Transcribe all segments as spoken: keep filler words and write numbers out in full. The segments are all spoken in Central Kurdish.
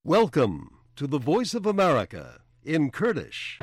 Welcome to the Voice of America in Kurdish.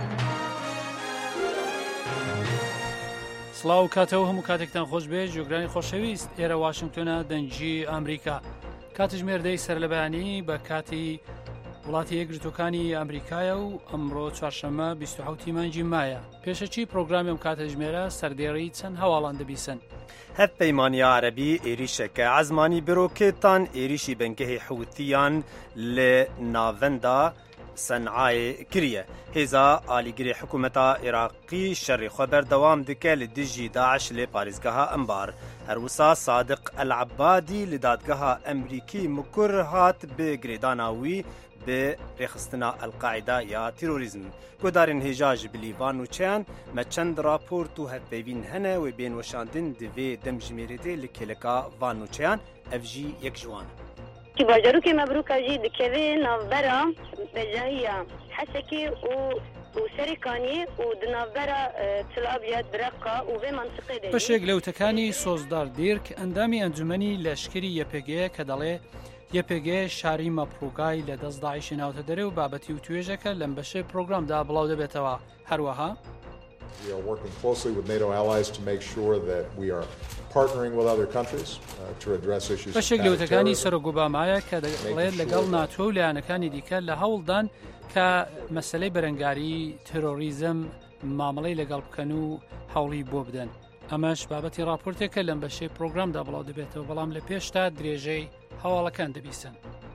سڵاو کاتەوە هەموو کاتێکتان خۆش بێ جۆگرانی خۆشەویست ئێرە واشنگتۆنە دەنجی ئەمریکا کاتژمێردەی سەر لە بەیانی بە کاتی وڵاتی یەکگرتوەکانی ئەمریکایە و ئەمڕۆ چوارشەممە بیست و حوتی مانگی مایە پێشەچی پرۆگرامێم کاتەژمێرە سەردێڕی چەند هەواڵان دەبیسن هەف پەیمانیا عەرەبی عێریشەکە عەزمانی بڕۆکێتان عێریشی بەنگەهی حوتیان لە ناڤەندا سەنعایê kiriye hêza alîgirê hikûmeta Iraqî şerê xwe berdewam dike li dijî Daeş lê parêzgeha Embar. Her wisa Sadiq El-Ebadî li dadgeha Emerîkî Mukur hat bi girêdana wî bi rêxistina El-Qaîda ya terorîzm. Guhdarên hêja ji bilîvan û çayan me çend raport û hevpeyvîn hene wê bên weşandin di vê demjimêrê li kêleka van û çayan ev jî yek ji wan. کی باجروکی مبروک جی دکوی نوبرا بجاهیا حسکی و و سرکانی و دنوبرا تلابیات برقا و به منطقه دی بەشێک لەوتەکانی سۆزدار دیرک ئەندامی ئەنجومەنی لەشکری یەپێگەیە کە دەڵێ یەپێگەیە شاری مەپڕووگای لە دەست داعیشی ناوتە دەرێ و بابەتی و توێژەکە لەم بەشەی پرۆگرامدا بڵاو دەبێتەوە هەروەها We are working closely with NATO allies to make sure that we are partnering with other countries uh, to address issues. بەشێک لەوتەکانی سەرۆگوبامایە کە دەڵێت لەگەڵ ناتۆ و لایەنەکانی دیکە لە هەوڵدان کە مەسەلەی بەرەنگاری تێرۆریزم مامەڵەی لەگەڵ بکەن و هەوڵی بۆ بدەن. ئەمەش بابەتی راپۆرتێکە لەم بەشەی پرۆگرامدا بڵاو دەبێتەوە بەڵام لە پێشتا درێژەی هەواڵەکان دەبیسن.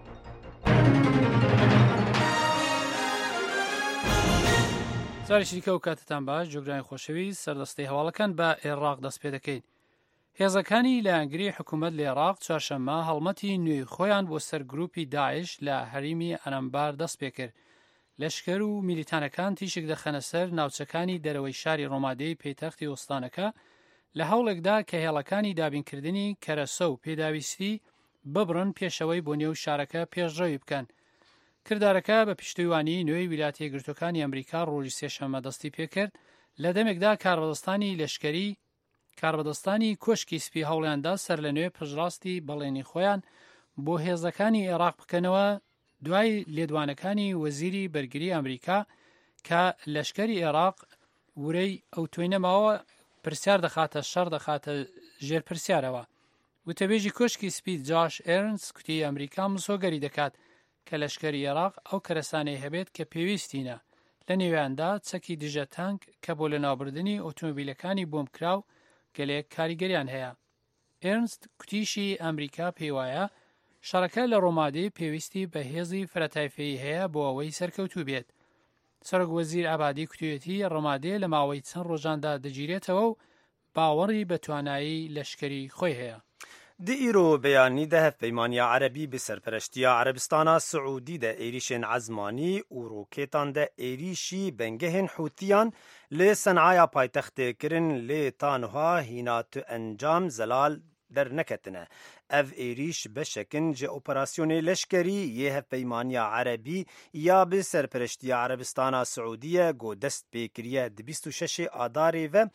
زارێکی دیکە و کاتتان باش جۆگرانی خۆشەویست سەردەستەی هەواڵەکان بە عێراق دەست پێ دەکەین. هێزەکانی لایەنگری حکوومەت لە عێراق چوارشەممە هەڵمەتی نوێی خۆیان بۆ سەر گروپی داعش لە هەریمی ئەنەمبار دەست پێ کرد. لەشکەر و میلیتانەکان تیشک دەخەنە سەر ناوچەکانی دەرەوەی شاری ڕۆمادەی پەیتەختی وەستانەکە لە هەوڵێکدا کە هێڵەکانی دابینکردنی کەرەسە و پێداویستی ببڕن پێشەوەی بۆ نێو شارەکە پێشڕەوی بکەن. کردارەکە بە پشتیوانی نوێی ویلایەتە یەکگرتووەکانی ئەمریکا ڕۆژی سێشەممە دەستی پێکرد لە دەمێکدا کاربەدەستانی لەشکەری کاربەدەستانی کۆشکی سپی هەوڵیاندا سەر لە نوێ پژڕاستی بەڵێنی خۆیان بۆ هێزەکانی عێراق بکەنەوە دوای لێدوانەکانی وەزیری بەرگری ئەمریکا کە لەشکەری عێراق ورەی ئەو توێنەماوە پرسیار دەخاتە شەڕ دەخاتە ژێر پرسیارەوە. وتەبێژی کۆشکی سپی جاش ئێرنس کوتی ئەمریکا مسۆگەری دەکات کە لەشکەری عێراق ئەو کەرەسانەی هەبێت کە پێویستینە لە نێویاندا چەکی دژە تانک کە بۆ لە ناوبردننی ئۆتۆمبیلەکانی بۆمکراو گەلێک کاریگەریان هەیە. ئێرنست کوتیشی ئەمریکا پێی وایە شەڕەکە لە ڕۆمادەی پێویستی بە هێزی فرەتایفەیی هەیە بۆ ئەوەی سەرکەوتوو بێت. سەرۆک وەزیر ئابادی کوتوێتی ڕۆمادەیە لە ماوەی چەند ڕۆژاندا دەگیرێتەوە و باوەڕی بە توانایی لەشکری خۆی هەیە. Di îro beyanî de hevpeymaniya Erebî bi serpereştiya Erebistana Siûdî de êrişên ezmanî û rokêtan de êrişî bengehên Hûtiyan lê Senaya paytextê kirin lê tanha hîna tu encam zelal derneketine. Ev êriş beşekin ji operasyonê leşkerî yê hevpeymaniya Erebî ya bi serpereştiya Erebistana Siûdî got dest pê kiriye di bîst û şeşê Adarê ve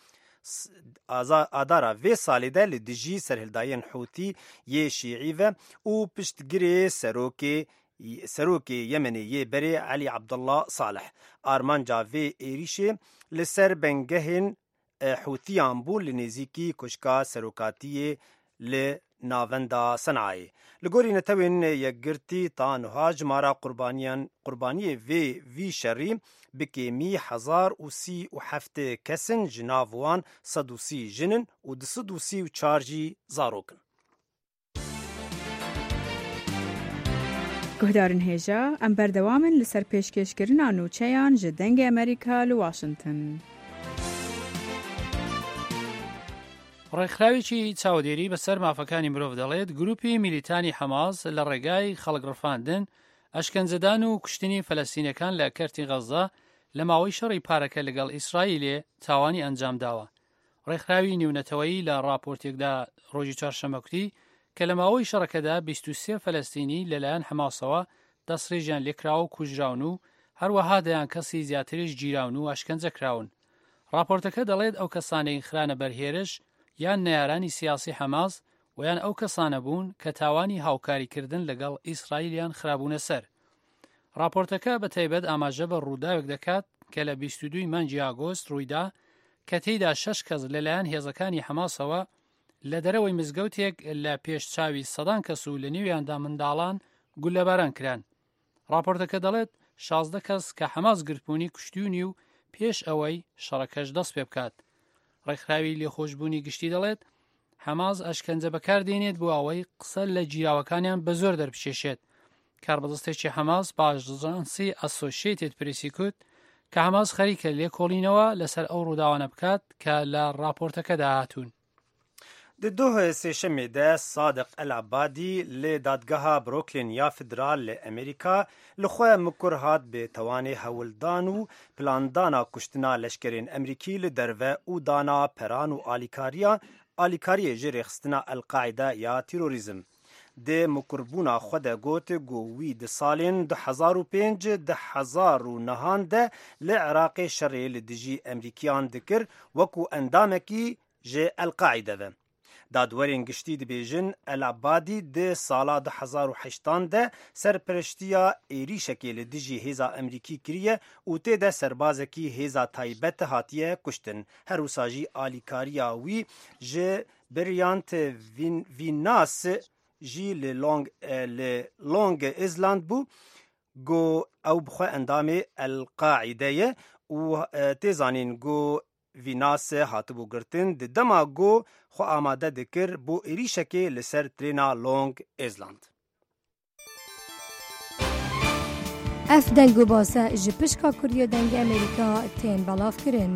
Adara vê salê de li dijî serhildayên Hûtî yê Şîî ve û piştgirê serokê serokê Yemenê yê berê Elî Abdullah Saleh. Armanca vê êrişê li ser bengehên Hûtiyan bû li nêzîkî kuşka serokatiyê li navenda Senayê. Li gorî netewên yekgirtî tanha jimara qurbaniyan qurbaniyê vê vî şerî bi kêmî hezar û sî û heftê kesin ji nav wan sed û sî jinin û di sed û sî û çar jî zarokin. Guhdarên hêja em berdewamin li ser pêşkêşkirina nûçeyan ji dengê Amerîka li Washington. ڕێکخراوێکی چاودێری بەسەر مافەکانی مرۆڤ دەڵێت گروپی میلیتانی حەماس لە ڕێگای خەڵکڕفاندن ئەشکەنجەدان و کوشتنی فەلەستینەکان لە کەرتی غەزا لە ماوەی شەڕی پارەکە لەگەڵ ئیسرائیلێ تاوانی ئەنجام داوە. ڕێکخراوی نیونەتەوەیی لە راپۆرتێکدا ڕۆژی چوارشەممە کوتی کە لە ماوەی شەڕەکەدا بیست و سێ فەلەستینی لەلایەن حەماسەوە دەستڕێژیان لێکراوە و کوژراون و هەروەها دەیان کەسی زیاتریش گیراون و ئەشکەنجە کراون. راپۆرتەکە دەڵێت ئەو کەسانەی خرانە بەرهێرش یان نەیارانی سیاسی حەماس و یان ئەو کەسانە بوون کە تاوانی هاوکاریکردن لەگەڵ ئیسرائیلیان خرابوونە سەر. راپۆرتەکە بە تایبەت ئاماژە بە ڕووداوێک دەکات کە لە بیست و دوو مانگی ئاگۆست ڕوویدا کە تێیدا شەش کەس لەلایەن هێزەکانی حەماسەوە لە دەرەوەی مزگەوتێک لە پێشچاوی سەدان کەس و لە نێویاندا منداڵان گولەباران کران. راپۆرتەکە دەڵێت شازدە کەس کە حەماس گرتبوونی کوشتیونی و پێش ئەوەی شەڕەکەش دەست پێ بکات. ڕێکخراوی لێخۆشبوونی گشتی دەڵێت حەماس ئەشکەنجە بەکاردێنێت بۆ ئەوەی قسە لە جیراوەکانیان بە زۆر دەربچێشێت. کاربەدەستێکی حەماس باژانسی ئەسۆشیێتد پرێسی کوت کە حەماس خەریکە لێکۆڵینەوە لەسەر ئەو ڕووداوانە بکات کە لە راپۆرتەکەدا هاتوون. Di dohê sêşemê de Sadiq El-Abadî lê dadgeha Brooklyn ya Federal li Amerîka li xwe mikur hat bê tewanê hewildan û plandana kuştina leşkerên Amerîkî li derve û dana peran û alîkariya alîkariyê ji rêxistina El-Qaîde ya terorîzm. Dê mikurbûna xwe de got ku wî di salên du hezar û pênc du hezar û nehan de li Iraqê şerê li dijî Amerîkiyan dikir wekû endamekî ji El-Qaîde ve. Dadwerên giştî dibêjin El-Abadî di sala du hezar û heştan de serpereştiya êrîşekê li dijî hêza Amerîkî kiriye û tê de serbazekî hêza taybet hatiye kuştin. Her wisa jî alîkariya wî ji Bryant Vinas jî li Long li Long Island bû got ew bi xwe endamê El-Qaîdeyê û tê zanîn got Vinas hatibû girtin di dema got xwe amade dikir bo êrîşekê li ser trêna Long Island. Ev deng û base ji pişka Kuriya dengê Amerîka tên belavkirin.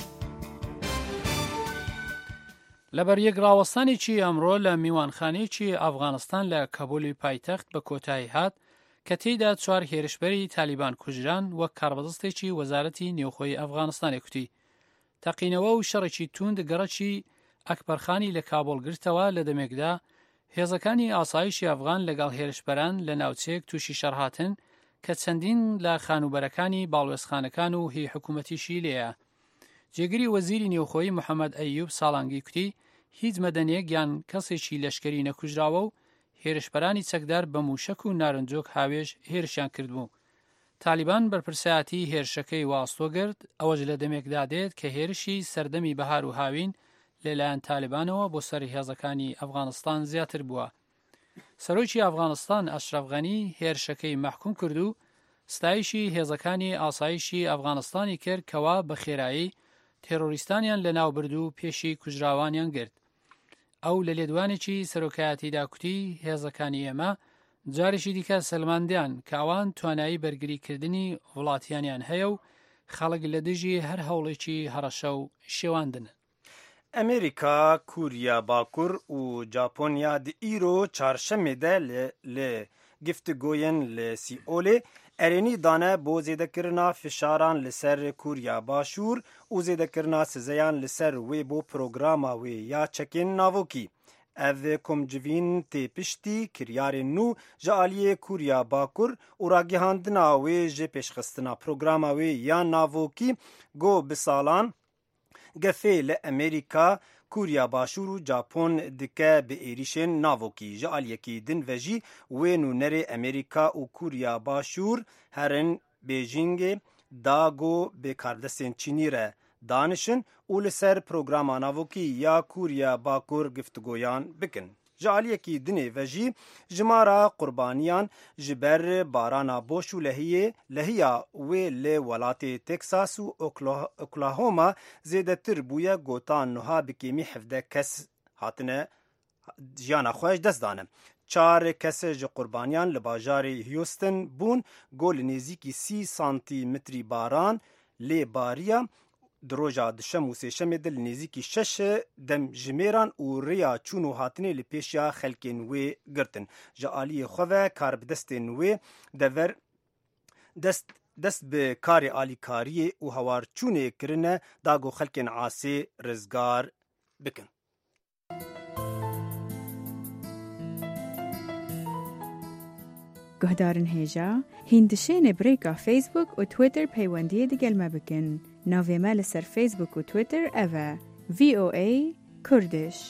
لەبەر یەک ڕاوەستانێکی ئەمڕۆ لە میوانخانەیەکی ئەفغانستان لە کەبولی پایتەخت بە کۆتایی هات کە تێیدا چوار هێرشبەری تالیبان کوژران وەک کاربەدەستێکی وەزارەتی نێوخۆی ئەفغانستانێ کوتی. تەقینەوە و شەڕێکی توند گەڕەکی ئەکبەرخانی لە کابۆل گرتەوە لە دەمێکدا هێزەکانی ئاسایشی ئەفغان لەگەڵ هێرشبەران لە ناوچەیەک تووشی شەڕهاتن کە چەندین لە خانوبەرەکانی باڵوێزخانەکان و هی حکوومەتیشی لێیە. جێگری وەزیری نێوخۆی محەممەد ئەیوب ساڵانگی کوتی هیچ مەدەنیەک یان کەسێکی لەشکری نەکوژراوە و هێرشبەرانی چەکدار بە موشک و نارنجۆک هاوێژ هێرشیان کردبوو. تالیبان بەرپرسایەتی هێرشەکەی واستۆگرت ئەوەش لە دەمێکدا دێت کە هێرشی سەردەمی بەهار و هاوین لەلایەن تالیبانەوە بۆ سەر هێزەکانی ئەفغانستان زیاتر بووە. سەرۆکی ئەفغانستان ئەشرەف غەنی هێرشەکەی مەحکوم کرد و ستایشی هێزەکانی ئاسایشی ئەفغانستانی کرد کەوا بە خێرایی تێرۆریستانیان لە ناوبرد و پێشی کوژراوانیان گرت. ئەو لە لێدوانێکی سەرۆکایەتیدا کوتی هێزەکانی ئێمە جارێکی دیکە سەلماندیان کە ئەوان توانایی بەرگریکردنی وڵاتیانیان هەیە و خەڵک لە دژی هەر هەوڵێکی هەڕەشە و شێواندن. ئەمریکا، کوریا باکوور و جاپۆنیا di îro çarşemê de li giftgoyên li Sîolê erênî dane bo zêdekirina fişaran li ser Kurya Başûr û zêdekirina sizeyan li ser wê bo programa wê ya çekên navokî. Ev komcivîn tê piştî kiryarên nû ji aliyê Kurya Bakur û ragihandina wê ji pêşxistina programa wê ya navokî got bi salan gefê li Amerîka, Kurya Başûr û Japon dike bi êrişên navokî. Ji aliyekî din ve jî wê nûnerê Amerîka û Kurya Başûr herin Bêjingê da got bi kardestên Çînî re danişin û li ser programa navokî ya Kurya Bakur giftgoyan bikin. Ji aliyekî dinê ve jî jimara qurbaniyan ji ber barana boş û lehiyê lehiya wê li welatê Texas û Oklahoma zêdetir bûye gotan niha bi kêmî hevdeh kes hatine jiyana xwe ji dest dane. Çar kes ji qurbaniyan li bajarê Houston bûn got li nêzîkî sî santîmetrî baran lê bariya. Di roja dişem û sêşemê de li nêzîkî şeş demjimêran û rêya çûn û hatinê li pêşiya xelkên wê girtin. Ji aliyê xwe ve karbidestên wê dever dest dest bi karê alîkariyê û hewarçûnê kirine da got xelkên asê rizgar bikin. Guhdarin hêja hîn dişêne brêka Facebook û Twitter peywendiyê digelme bikin. Navê me li ser Facebook û Twitter ev e V O A Kurdish.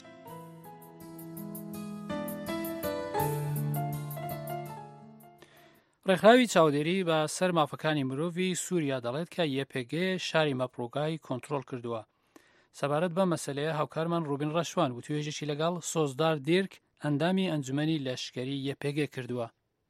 ڕێکخراوی چاودێری بە سەر مافەکانی مرۆڤی سووریا دەڵێت کە یێ پێ گێ شاری مەپڕۆگای کۆنتڕۆل کردووە. سەبارەت بە مەسەلەیە هاوکارمان ڕوبین ڕەشوان و توێژێکی لەگەڵ سۆزدار دیرک ئەندامی ئەنجومەنی لەشکری یێ پێ گێ کردووە.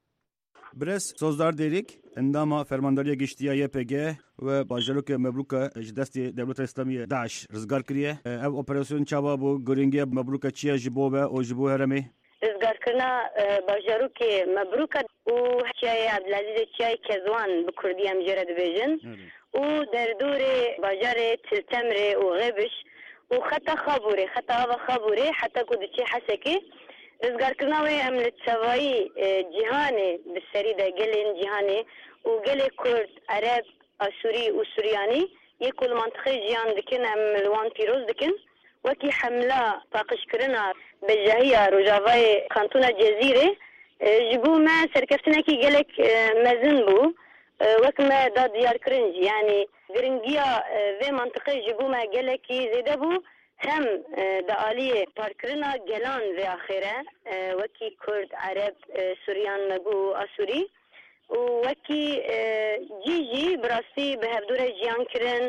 برس سۆزدار دیرک ئەنداما فەرماندەریە گشتیە یێ پێ گێ و باژەرۆکە مەبروکە ji destê Dewleta İslamî Daeş rizgar kiriye. Ev operasyon çawa bû giringiya mebruka çi ye ji bo ve û ji bo herêmê? Rizgarkirina bajarokê mebruka û çiyayê Abdilazîzê çiyayê Kezwan bi Kurdî em jê re dibêjin û derdorê bajarê Tiltemrê û Xêbiş û xeta Xaborê xeta ava Xaborê heta ku diçe Hesekê rizgarkirina wê em li çavayî cîhanê bi serî de gelên cîhanê û gelê Kurd, Ereb, Asurî û Suryanî yê ku li mantiqê jiyan dikin em li wan pîroz dikin. Wekî hemla paqijkirina bejahiya Rojavayê Kantûna Cezîrê ji bo me serkeftinekî gelek mezin bû wek me da diyarkirin jî yanî giringiya vê mantiqê ji bo me gelekî zêde bû hem di aliyê parkirina gelan vê axêre wekî Kurd, Ereb, Suryan me bû Asurî û wekî cî jî bi rastî bi hevdûre jiyan kirin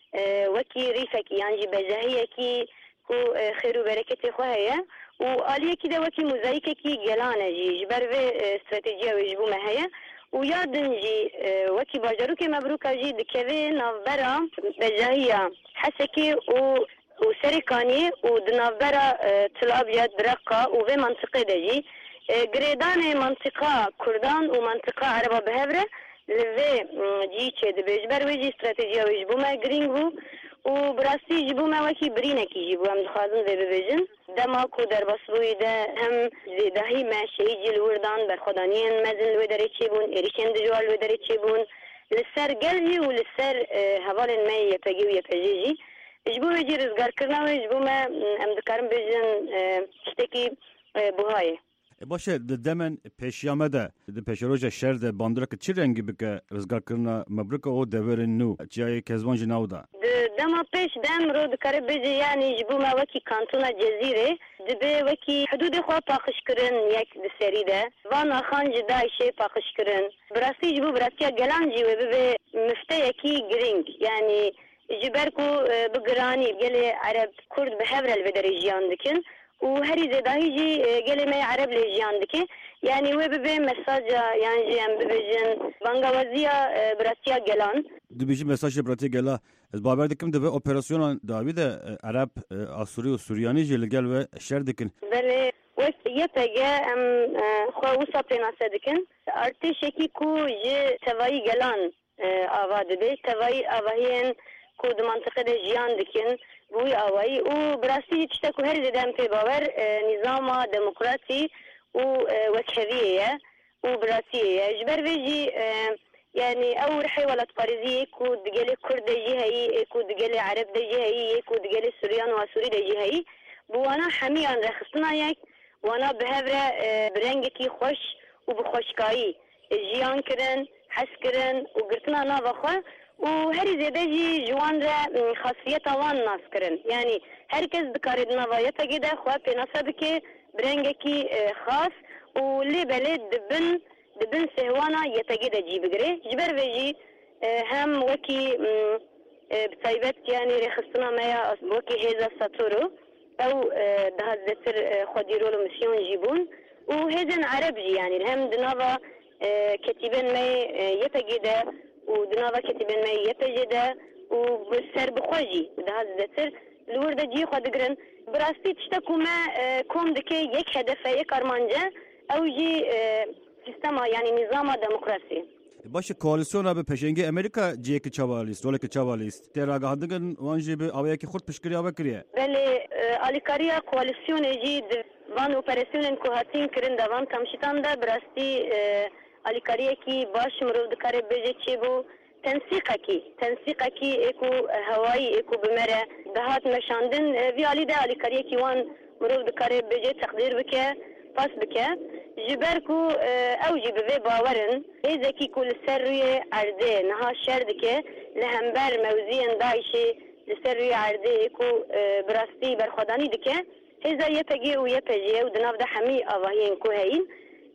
wekî rîfekî yan jî bejahiyekî ku xêr û bereketê xwe heye û aliyekî de wekî mozayîkekî gelan e jî ji ber vê stratejiya wê ji bo me heye û ya din jî wekî bajarokê Mebruka jî dikeve navbera bejahiya Hesekê û û serê Kaniyê û di navbera Til Abyad Reqqa û vê mantiqê de jî girêdanê mantiqa Kurdan û mantiqa Ereba bi hev re li vê cî çêdibe ji ber wê jî stratejiya wê ji bo me girîng bû û bi rastî ji bo me wekî birînekî jî bû em dixwazin vê bibêjin dema ku derbasbûyî de hem zêdahî me şehîd jî li wirdan berxwedaniyên mezin li wê derê çêbûn êrişên dijwar li wê derê çêbûn li ser gel jî û li ser hevalên me yê pê gê û yê pê jê jî ji bo wê jî rizgarkirina wê ji bo me em dikarin bêjin tiştekî buhayê. Başe di demen pêşiyame de di pêşeroja şer de bandoreke çi rengî bike rizgarkirina Mebruka û deverên nû çiyayê Kezban ji nav da? Di dema pêş de emro dikare bêje yanî ji bo me wekî Kantûna Cezîrê dibe wekî hidûdê xwe paqijkirin yek di serî de van axan ji Daişê paqijkirin bi rastî ji bo birastiya gelan jî wê bibe mifteyekî giring yanî ji ber ku bi giranî gelê Ereb Kurd bi hev re li vê derê jiyan dikin û herî zêdahî jî gelê me Ereb lê jiyan dike yanî wê bibe mesaja yan jî em bibêjin bangawaziya birastiya gelan. Dibêjî mesajê biratiya gela ez bawer dikim di vê operasyona dawî de Ereb, Asurî û Suryanî jî li gel ve şer dikin. Belê wek yê pê gê em xwe wisa pênase dikin artêşekî ku ji tevayî gelan ava dibe tevayî avahiyên ku di mantiqê de jiyan dikin bu awayî û bi rastî tiştek ku herî zêde em pê bawer nîzama demokrasî û wekheviyê ye û bi rastiyê ye ji ber vê jî yanî ew rihê welatparêziyê ku di gelê Kurd de jî heyî ku di gelê Ereb de jî heyî ku di gelê Suryan û Asurî de jî heyî bu wana hemîyan rexistina yek wana bi hev re bi rengekî xweş û bi xweşkayî jiyan kirin hes kirin û girtina nava xwe û herî zêde jî ji wan re xasiyeta wan nas kirin yanî herkes dikare di nava yê pê gê de xwe pênase bike bi rengekî xas û lê belê dibin dibin sêhwana yê pê gê de cî bigire ji ber vê jî hem wekî bi taybet yanî rêxistina me ya wekî hêza Satoro ew daha zêtir xwedîrol û misyon jî bûn û hêzên Ereb jî yanî hem di nava ketîbên me yê pê gê de û di nava ketîbên me yê pê jê de û bi serbixwe jî daha zêtir li wir de cî xwe digirin bi rastî tiştek ku me kom dike yek hedefe yek armance ew jî sistema yanî nîzama demokrasî. Başê koalisyona bi pêşengê Amerîka ciyekî çawa lîst rolekî çawa lîst tê ragihandin wan jî bi awayekî xurt piştgiriya we kiriye. Belê alîkariya koalisyonê jî di van operasyonên ku hatin kirin de van tamşîtan de bi rastî alîkariyekî baş mirov dikare bêje çêbû tensîqekî tensîqekî ê ku hewayî ê ku bi me re dihat meşandin vî alî de alîkariyekî wan mirov dikare bêje teqdîr bike pas bike ji ber ku ew jî bi vê bawerin hêzekî ku li ser rûyê erdê niha şer dike li hember mewziyên Daişê li ser rûyê erdê ê ku bi rastî berxwedanî dike hêza yê pê gê û yê pê jê ew di nav de hemî avahiyên ku heyîn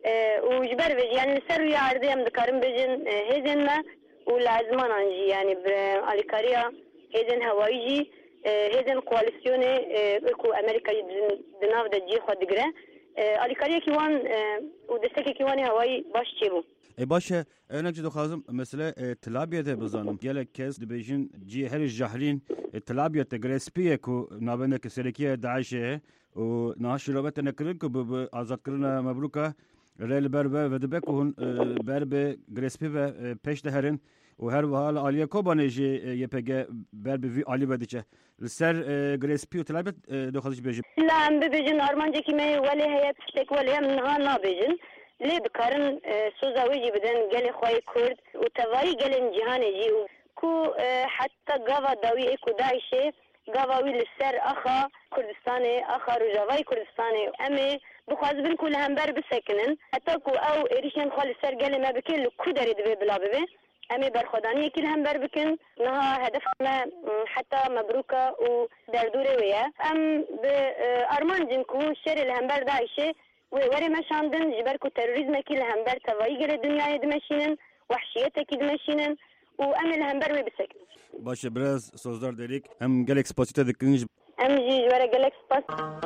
وجبر بيجي يعني سر يعرضي أم ذكرن بيجن هذين ما ولازمان عنجي يعني بالكاريا هذين هوايجي هذين كواليسيوني إكو أمريكا دناف دجي خد جرا الكاريا كيوان ودستك كيواني هواي باش تبو. باشه انا جدو خازم مثلا تلابيه ده بزانم گله کس دبیجن جی هر جهرین تلابيه تگرسپیه کو نابنه کسرکیه داعش و ناش رابطه نکرن کو به آزاد کردن مبروکه رل بربه و دبک هون بربه گرسپی و پیش دهرن و هر وحال عالیه کوبانه جی یپگه بربه وی عالی بدیچه لسر گرسپی و تلابيه دو خازش بیجن لا ام بيجن ارمانجه كيما ولا هي تشتك ولا من ها نابيجن ليه بكارن سوزاويجي بدن قال خوي كرد وتواي قال جهان يجي كو حتى قافا داوي اكو داعشه قافاوي للسر اخا كردستاني اخا رجاوي كردستاني امي بخواز بن كل همبر بسكنن حتى كو او اريشن خال السر قال ما بكل كو داري دبي بلا ببي امي برخداني كل همبر بكن نها هدفنا حتى مبروكه ودردوره ويا ام بارمان جنكو شر الهمبر داعشه ووري مشاندن جبركو تيروريزم كي الهمبر تواي غير الدنيا دمشينن وحشيته كي دمشينن وام الهمبر وي بسكن باشه براز سوزدار ديريك ام جالكس باسيتا دكنج ام جي جوره جالكس باس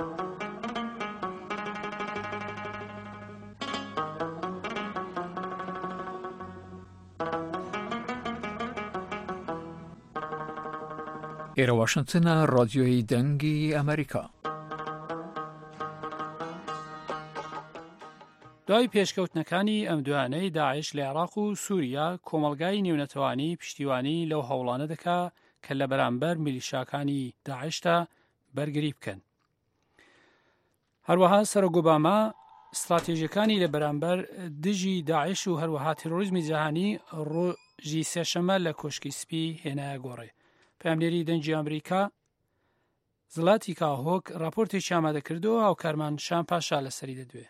إيرا واشنطن راديوي دنگی ئەمریکا. دوای پێشکەوتنەکانی ئەم دوانەی داعش لە عێراق و سووریا کۆمەڵگای نێونەتەوانی پشتیوانی لەو هەوڵانە دەکا کە لە بەرامبەر میلیشاکانی داعشتا بەرگری بکەن. هەروەها سەرۆک ئۆباما استراتێژیەکانی لە بەرامبەر دژی داعش و هەروەها تێرۆریزمی جیهانی ڕۆژی سێشەمە لە کۆشکی سپی هێنایە گۆڕێ. پەیامنێری دەنگی ئەمریکا زڵاتی کاهۆک راپۆرتێکی ئامادە کردەوە ئەو کارمانشان پاشا لەسەری دەدوێ.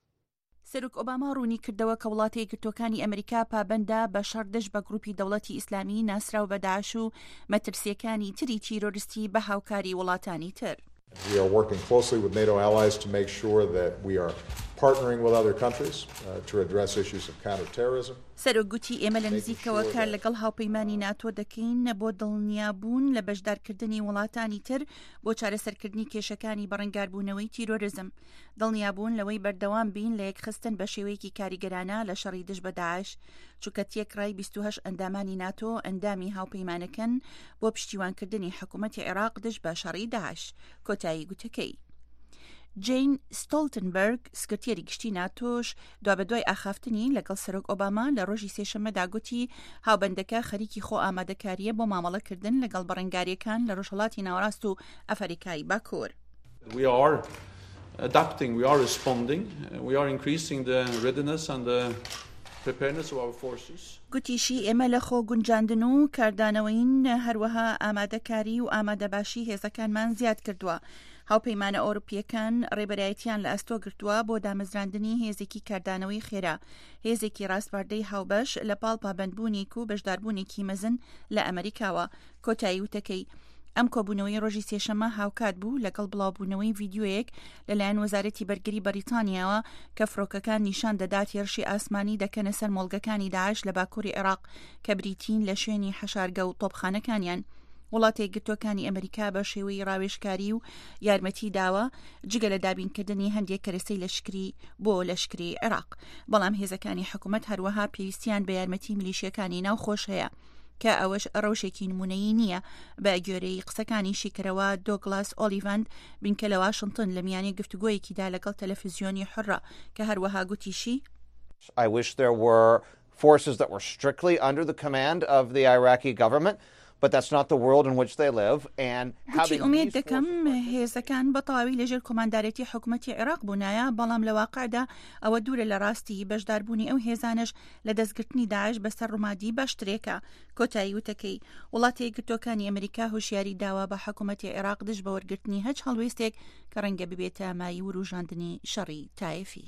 سەرۆک ئۆباما ڕوونی کردەوە کە وڵاتە یەکگرتووەکانی ئەمریکا پابەندە بە شەڕدەش بە گروپی دەوڵەتی ئیسلامی ناسراو بە داعش و مەترسیەکانی تری تیرۆریستی بە هاوکاری وڵاتانی تر. We are working closely with NATO allies to make sure that we are partnering with other countries uh, to address issues of counterterrorism. سەرۆک گوتی ئێمە لە نزیکەوە کار لەگەڵ هاوپەیمانی ناتۆ دەکەین بۆ دڵنیابوون لە بەشدارکردنی وڵاتانی تر بۆ چارەسەرکردنی کێشەکانی بەڕێنگاربوونەوەی تیرۆریزم. دڵنیابوون لەوەی بەردەوام بین لە یەکخستن بە شێوەیەکی کاریگەرانە لە شەڕی دژ بە داعش چونکە تێکڕای بیست و هەشت ئەندامانی ناتۆ ئەندامی هاوپەیمانەکەن بۆ پشتیوانکردنی حکوومەتی عێراق دژ بە شەڕی داعش. کۆتایی گوتەکەی جین ستۆلتنبەرگ سکرتێری گشتی ناتۆش دوا بە دوای ئاخافتنی لەگەڵ سەرۆک ئۆباما لە ڕۆژی سێشەممەدا گوتی هاوبەندەکە خەریکی خۆ ئامادەکاریە بۆ مامەڵەکردن لەگەڵ بەڕێنگاریەکان لە ڕۆژهەڵاتی ناوەڕاست و ئەفریقای باکوور. We are adapting, we are responding, we are increasing the readiness and the preparedness of our forces. گوتیشی ئێمە لە خۆ گونجاندن و کاردانەوەین هەروەها ئامادەکاری و ئامادەباشی هێزەکانمان زیاد کردووە. هاوپەیمانە ئەوروپیەکان ڕێبەرایەتیان لە ئەستۆ گرتووە بۆ دامەزراندنی هێزێکی کاردانەوەی خێرا، هێزێکی ڕاستباردەی هاوبەش لە پاڵ پابەندبوونێک و بەشداربوونێکی مەزن لە ئەمریکاوە. کۆتایی وتەکەی ئەم کۆبوونەوەی ڕۆژی سێشەمە هاوکات بوو لەگەڵ بڵاوبوونەوەی ڤیدیۆیەک لەلایەن وەزارەتی بەرگری بەریتانیاوە کە فڕۆکەکان نیشان دەدات هێرشی ئاسمانی دەکەنە سەر مۆڵگەکانی داعش لە باکووری عێراق کە بریتین لە شوێنی حەشارگە و تۆپخانەکانیان. وڵاتی یەکگرتووەکانی ئەمریکا بە شێوەی ڕاوێژکاری و یارمەتی داوە جگە لە دابینکردنی هەندێک کەرەسەی لەشکری بۆ لەشکری عێراق. بەڵام هێزەکانی حکوومەت هەروەها پێویستیان بە یارمەتی میلیشیەکانی ناوخۆش هەیە کە ئەوەش ڕەوشێکی نمونەیی نییە. بە گوێرەی قسەکانی شیکرەوە دۆگلاس ئۆلیڤاند بنکە لە واشنگتن لە میانی گفتوگۆیەکیدا لەگەڵ تەلەڤیزیۆنی حڕە کە هەروەها گوتیشی I wish there were forces that were strictly under the command of the Iraqi government. But that's not the world in which they live and having ئومێد دەکەم هێزەکان بە تەواوی لەژێر کۆماندارەتی حکوومەتی عێراق بوونایە، بەڵام لە واقعدا ئەوە دوورە لە ڕاستی بەشداربوونی ئەو هێزانش لە دەستگرتنی داعش بەسەر ڕوومادی باشترێکە. کۆتایی وتەکەی وڵاتی یەکگرتووەکانی ئەمریکا هوشیاری داوا بە حکوومەتی عێراق دژ بە وەرگرتنی هەچ هەڵوێستێک کە ڕەنگە ببێتە مای وروژاندنی شەڕی تایەفی.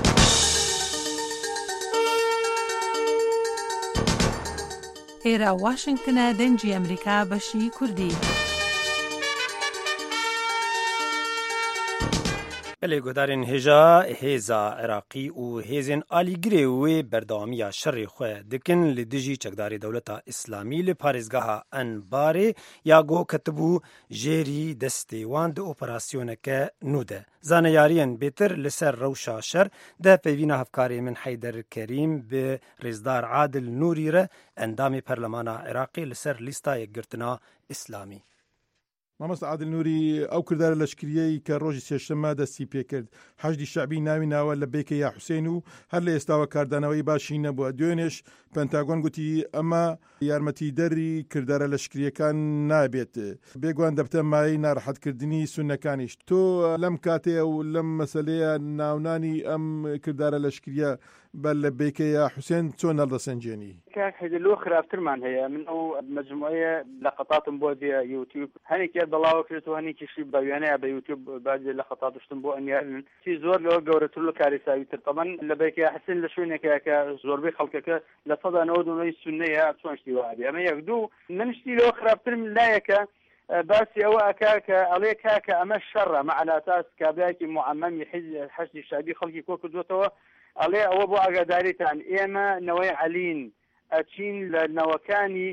ئێرە واشنگتنە دەنگی ئەمریکا بەشی کوردی. بله گودارین هجا هیزا عراقی و هیزین آلیگری و بردامی شر خواه دکن لدجی چکداری دولتا اسلامی لپارزگاه انباره یا گو کتبو جیری دستیوان ده اپراسیون که نوده. زانیارین بیتر لسر روشا شر ده پیوین هفکاری من حیدر کریم به رزدار عادل نوری ره اندام پرلمان عراقی لسر لیستا گرتنا اسلامی. مامۆستا عادل نوری ئەو کردارە لەشکریەی کە ڕۆژی سێشەممە دەستی پێکرد حەشدی شعبی ناوی ناوە لە بێکە یا حوسێن و هەر لە ئێستاوە کاردانەوەی باشی نەبووە. دوێنێش پەنتاگۆن گوتی ئەمە یارمەتی دەری کردارە لەشکریەکان نابێت بێگوان دەبتە مای ناڕەحەتکردنی سونەکانیش. تۆ لەم کاتەیە و لەم مەسەلەیە ناونانی ئەم کردارە لەشکریە بەل لە بێکە یا حوسێن چۆن هەڵدەسەنجێنی؟ حیدلۆ خراپترمان هەیە من ئەو مەجموعەیە لەقەتاتم بۆ دێ یوتیوب هەنێکی بەڵاوە کرێت و هەنێکیشی بە وێنەیە بە یوتیوب باجێ لە خەتاتشتم بۆ ئەنیارن چی زۆر لەوە گەورەتر لە کاریساویتر تەمەن لە بێکە حسن لە شوێنێکە کە زۆربەی خەڵکەکە لە سەدا نەوە دونەی سونەیە چۆن شتی وابێ ئەمە یەک دوو منشتی لەوە خراپتر لایەکە باسی ئەوە ئەکا کە ئەڵێ کاکە ئەمە شەڕە مەعلاتاس کابراایکی معەمەمی حەشدی شعبی خەڵکی کۆ کردوێتەوە ئەڵێ ئەوە بۆ ئاگاداریتان ئێمە نەوەی عەلین ئەچین لە نەوەکانی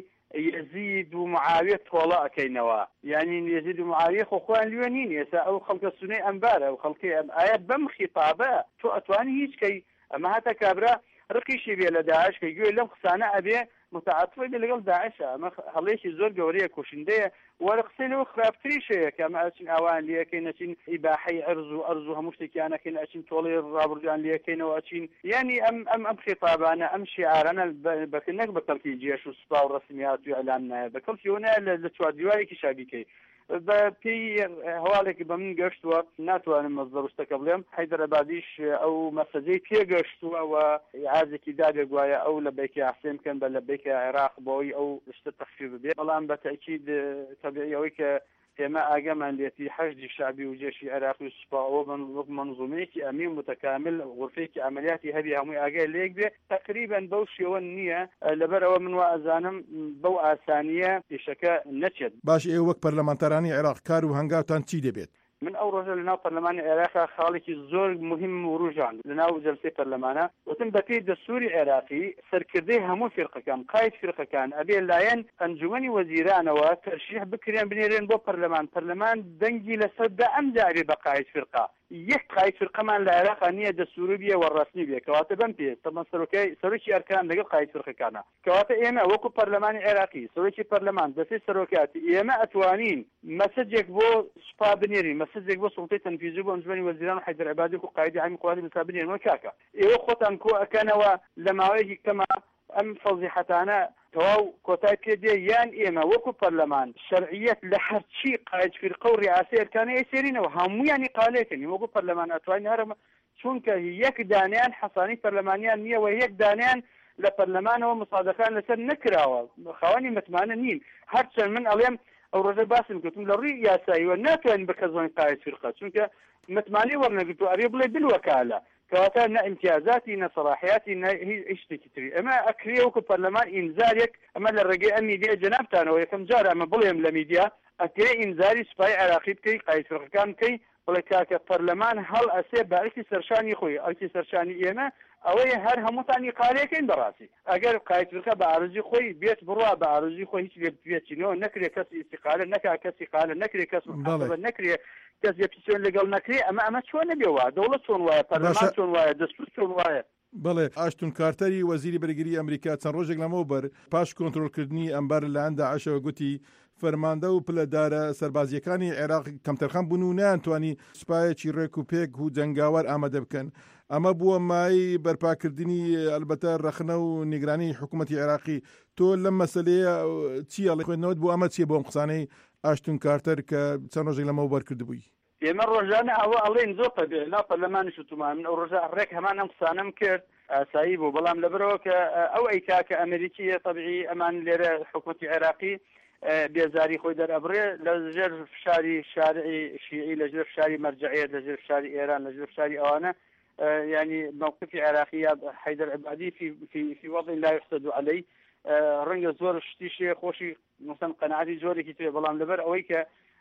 یەزید و معاویە تۆڵە ئەەکەینەوە یعنی یەزید و معاویە خۆ خۆیان لێوە نین ئێستا ئەو خەڵکە سونەی ئەمبارە و خەڵکی ئایا بەم خیتابە تۆ ئەتوانی هیچ کەی ئەمە هاتە کابرا ڕقیشی بێ لە داعش کە گوێ لەم قسانە ئەبێ متعاطفی بێ لەگەڵ داعشە ئەمە هەڵەیەکی زۆر گەورەیە کوشندەیە وەرە قسەی لەوە خراپتریشەیە کە ئەمە ئەچین ئاوان لێەکەین ئەچین ئیباحەی ئەرز و ئەرز و هەموو شتێکیان ئەکەین ئەچین تۆڵەی ڕابردویان لێەکەینەوە ئەچین یعنی ئەم ئەم ئەم خێتابانە ئەم شیعارانە بەکە نەک بە کەڵکی جێش و سوپا و ڕسمیات و ئەلان نایە بە کەڵکیەوە نایە لە چواردیوارێکی شابیکەی بە پێی هەواڵێکی بە من گەشتووە ناتوانم مەزدەڕشتەکە بڵێم حەیدەر عەبادیش ئەو مەسەجەی پێگەشتووە و عازێکی دابێگوایە ئەو لە بەیکی حسێن بکەن بە لە بەیکی عێراق بۆی ئەو شتە تەخفیف بێت بەڵام بە تەکید تەبیعی ئەوەی کە ئێمە ئاگەمان لێتی حەشدی شعبی و جێشی عێراقی و سوپا ئەوە وەک مەنزومەیەکی ئەمین متەکامل غورفەیەکی ئەمەلیاتی هەبی هەمووی ئاگای لێک بێ تقریبا بەو شێوە نییە لەبەر ئەوە من وا ئەزانم بەو ئاسانیە پیشەکە نەچێت. باش ئێوە وەک پەرلەمانتارانی عێراق کار و هەنگاوتان چی دەبێت؟ من ئەو ڕۆژە لەناو پەرلەمانی عێراقا خاڵێکی زۆر مهم و ڕوژان لەناو جەلسەی پەرلەمانە وتم بە پێی دەستوری عێراقی سەرکردەی هەموو فرقەکان قاید فرقەکان ئەبێ لایەن ئەنجومەنی وەزیرانەوە تەرشیح بکرێن بنێرێن بۆ پەرلەمان پەرلەمان دەنگی لەسەردا ئەم جارێ بە قاید فرقە یەک قاید فرقەمان لە عێراقا نییە دەستوری بێ وەڕاستنی بێ کەواتە بەم پێ تەمەن سەرۆکای سەرۆکی ئەرکان لەگەڵ قاید فرقەکانە کەواتە ئێمە وەکو پەرلەمانی عێراقی سەرۆکی پەرلەمان دەستەی سەرۆکاتی ئێمە ئەتوانین مەسەجێک بۆ سوپا بنێرین مەسەجێک بۆ سڵتەی تەنفیزی بۆ ئەنجومەنی وەزیران و حەیدەر عەبادی و قایدی هەمی قوڵاتی بەسا بنێرن وە کاکە ئێوە خۆتان کۆ ئەکەنەوە لە ماوەیەکی کەمە ئەم فەزیحەتانە تەواو کۆتای پێ دێ یان ئێمە وەکو پەرلەمان شەرعیەت لە هەرچی قاید فرقە و ڕیاسی ئەرکانەی سێرینەوە هەموویانی قالێکن وەکو پەرلەمان ئەتوانین هەرە چونکە یەک دانیان حەسانی پەرلەمانیان نییە و یەک دانیان لە پەرلەمانەوە مسادەکان لەسەر نەکراوە خاوەنی متمانە نین هەرچەند من ئەڵێم ئەو ڕۆژە باسم کردم لە ڕووی یاساییوە ناتوانین بکە زۆنی قاید فرقە چونکە متمانی وەرنەگرتو ئەبێ بڵێ بالوەکالە کەواتە نە امتیازاتی نە سەلاحیاتی نە هیچ شتێکی تری ئەمە ئەکرێ وەکو پەرلەمان ئینزارێک ئەمە لە ڕێگەی ئەم میدیا جەنابتانەوە یەکەم جار ئەمە بڵێم لە میدیا ئەکرێ ئینزاری سوپای عێراقی بکەی قاید فرقەکان بکەی بڵێ کاکە پەرلەمان هەڵ ئەسێ بەعکسی سەرشانی خۆی ئەرکی سەرشانی ئێمە ئەوەیە هەر هەمووتانی قالەکەین بەڕاستی ئەگەر قاید فرقە بە ئارزوی خۆی بێت بڕوا بە ئارزوی خۆی هیچ لێ بێتینەوە نەکرێ کەس ئیستیقالە نەکا کەسی قالە نەکرێ کەس محاسبە نەکرێ کەس دەپیسیۆن لەگەڵ نەکرێ ئەمە ئەمە چۆن نەبێەوە دەوڵەت چۆن وایە پەرلەمان چۆن وایە دەستور چۆن وایە بڵێ ئاشتون کارتەری وەزیری بەرگری ئەمریکا چەند ڕۆژێک لەمەوە بەر پاش کۆنتڕۆلکردنی ئەمبار لە هەندا عەشەوە گوتی فەرماندە و پلەدارە سەربازیەکانی عێراق کەمتەرخان بوون و نەیانتوانی سوپایەکی ڕێک و پێک و جەنگاوەر ئامادە بکەن ئەمە بووە مای بەرپاکردنی ئەلبەتە ڕەخنە و نیگرانی حکوومەتی عێراقی تۆ لەم مەسەلەیە چی ئەڵێ خوێندنەوەت بوو ئەمە چیە بۆم قسانەی ئاشتون کارتەر کە چەند ڕۆژێک لەمەوە بەرکردبووی ئێمە ڕۆژانە ئەوە ئەڵێن زۆر بێ لا پەرلەمانی شتومان من ئەو ڕۆژە ڕێک هەمان ئەم قسانەم کرد ئاسایی بوو بەڵام لەبەرەوە کە ئەو ئەیکا کە ئەمریکیە تەبیعی ئەمان لێرە حکوومەتی عێراقی بێزاری خۆی دەرئەبرێ لە ژێر فشاری شارعی شیعی لە ژێر فشاری مەرجعیەت لە ژێر فشاری ئێران لە ژێر فشاری ئەوانە يعني موقف عراقي حيدر عبادي في في في وضع لا يحسد عليه ڕەنگە زۆر شتیشێ خۆشی مثلا قەناعەتی زۆرێکی توێ بەڵام لەبەر ئەوەی کە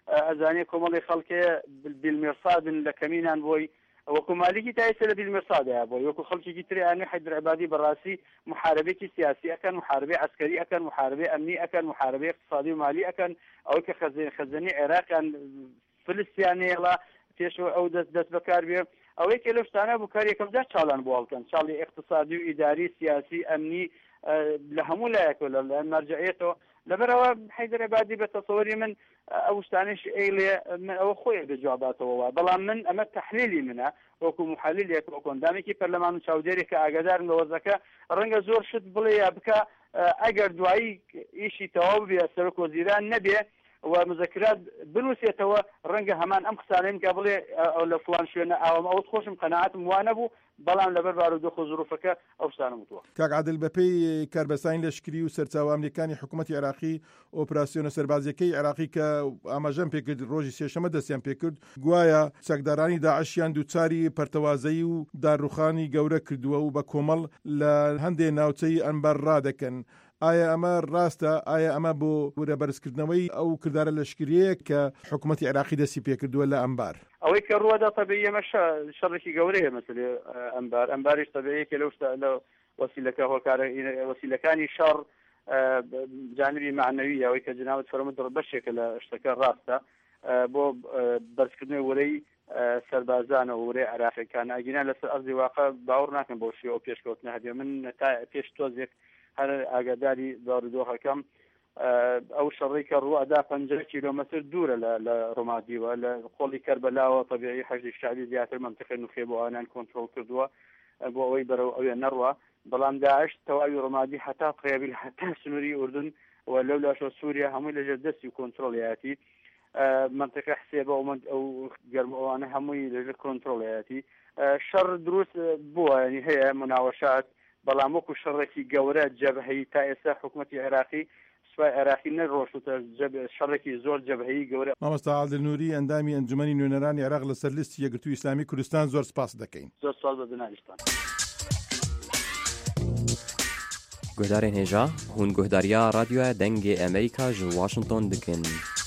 ئەزانێ کۆمەڵی خەڵکێ بالمێرسادن لە کەمینان بۆی وەکو مالکی تایسە لە بیلمێرسادەیە بۆ وەکو خەڵکێکی تریانێ حیدر عبادی بەڕاستی محاربێکی سیاسی ئەکەن محاربێ عسکەری ئەکەن محاربێ ئەمنی ئەکەن محاربێ اقتصادی و مالی ئەکەن ئەوەی کە خەزانەی عێراقیان فلسطیانەیەڵا پێشەوە ئەو دەست دەست بەکار بێ ئەوەی کە لەو شتانە بوو کار یەکەمجار چاڵان بۆ هەڵکەن چاڵی اقتصادی و ئیداری سیاسی ئەمنی لە هەموو لایەکەوە لە مەرجعیەتەوە لەبەرەوە حیدر عبادی بە تەسەوەری من ئەو شتانەش ئەیڵێ من ئەوە خۆی بجواباتەوە بەڵام من ئەمە تەحلیلی منە وەکو محللیەک وەکو ئەندامێکی پەرلەمان و چاودێرێک کە ئاگادارن لە وەزەکە ڕەنگە زۆر شت بڵێ یا بکە ئەگەر دوایی ئیشی تەواو بێ سەرۆک وەزیران نەبێ و مذەکرات بنووسێتەوە ڕەنگە هەمان ئەم قسانەی کە بڵێ لە فڵان شوێنە ئاوام ئەوت خۆشم قەناعەتم وانە بوو بەڵام لەبەر بارودۆخ و زروفەکە ئەو شتانم وتووە. کاک عادل بەپێی کاربەسانی لەشکری و سەرچاوە ئەمریکانی حکوومەتی عێراقی ئۆپراسیۆنە سەربازیەکەی عێراقی کە ئاماژەم پێکرد ڕۆژی سێشەمە دەستیان پێکرد گوایە چەکدارانی داعشیان دووچاری پەرتەوازەیی و داڕوخانی گەورە کردووە و بە کۆمەڵ لە هەندێک ناوچەی ئەنبەر ڕادەکەن. ئایا ئەمە ڕاستە؟ ئایا ئەمە بۆ وەرەبەرزکردنەوەی ئەو کردارە لەشکریەیە کە حکوومەتی عێراقی دەستی پێکردووە لە ئەنبار؟ ئەوەی کە ڕووەدا تەبیعی ئەمە شەڕێکی گەورەیە مەسەلێ ئەنبار ئەنباریش تەبیعیەکە لەو لە وەسیلەکە هۆکارە وەسیلەکانی شەڕ جانبی معنەوی ئەوەی کە جناوت فەرمووت بەشێکە لە شتەکە ڕاستە بۆ بەرزکردنەوەی وەرەی سەربازانە و وەرەی عێراقیەکان ئاگینان لەسەر ئەرزی واقع باوەڕ ناکەم بۆ شێوە پێشکەوتنە هەبێ من تا پێش تۆزێک هەر ئاگاداری بارودۆخەکەم ئەو شەڕی کە ڕووەدا پەنجە کیلۆمەتر دوورە لە ڕۆمادیوە لە قۆڵی کەربەلاوە تەبیعی حەشدی شعبی زیاتر مەنتیقەی نوخێ بۆ ئەوانان کۆنتڕۆڵ کردووە بۆ ئەوەی بەرەو ئەوێ نەڕوە بەڵام داعش تەواوی ڕۆمادی هەتا قەیابیل هەتا سنووری ئوردن و لەو لاشۆ سووریا هەمووی لەژێر دەستی و کۆنتڕۆڵیاتی منتیقە حسێبە ئەو گەرمەوانە هەمووی لەژێر کۆنتڕۆڵیاتی شەڕ دروست بووە ینی هەیە مناوەشات بەڵام وەکو شەڕێکی گەورە جەبهەیی تا ئێستا حکوومەتی عێراقی سوپای عێراقی نەڕۆشتە شەڕێکی زۆر جەبهەیی گەورە. مامۆستا عادل نووری ئەندامی ئەنجومەنی نوێنەرانی عێراق لەسەر لیستی یەکگرتووی ئیسلامی کوردستان زۆر سپاس دەکەین. زۆر سپاس بە دانیشتان. گۆدارên hêja hûn guhdariya radyoya dengê Amerîka ji Washington dikin.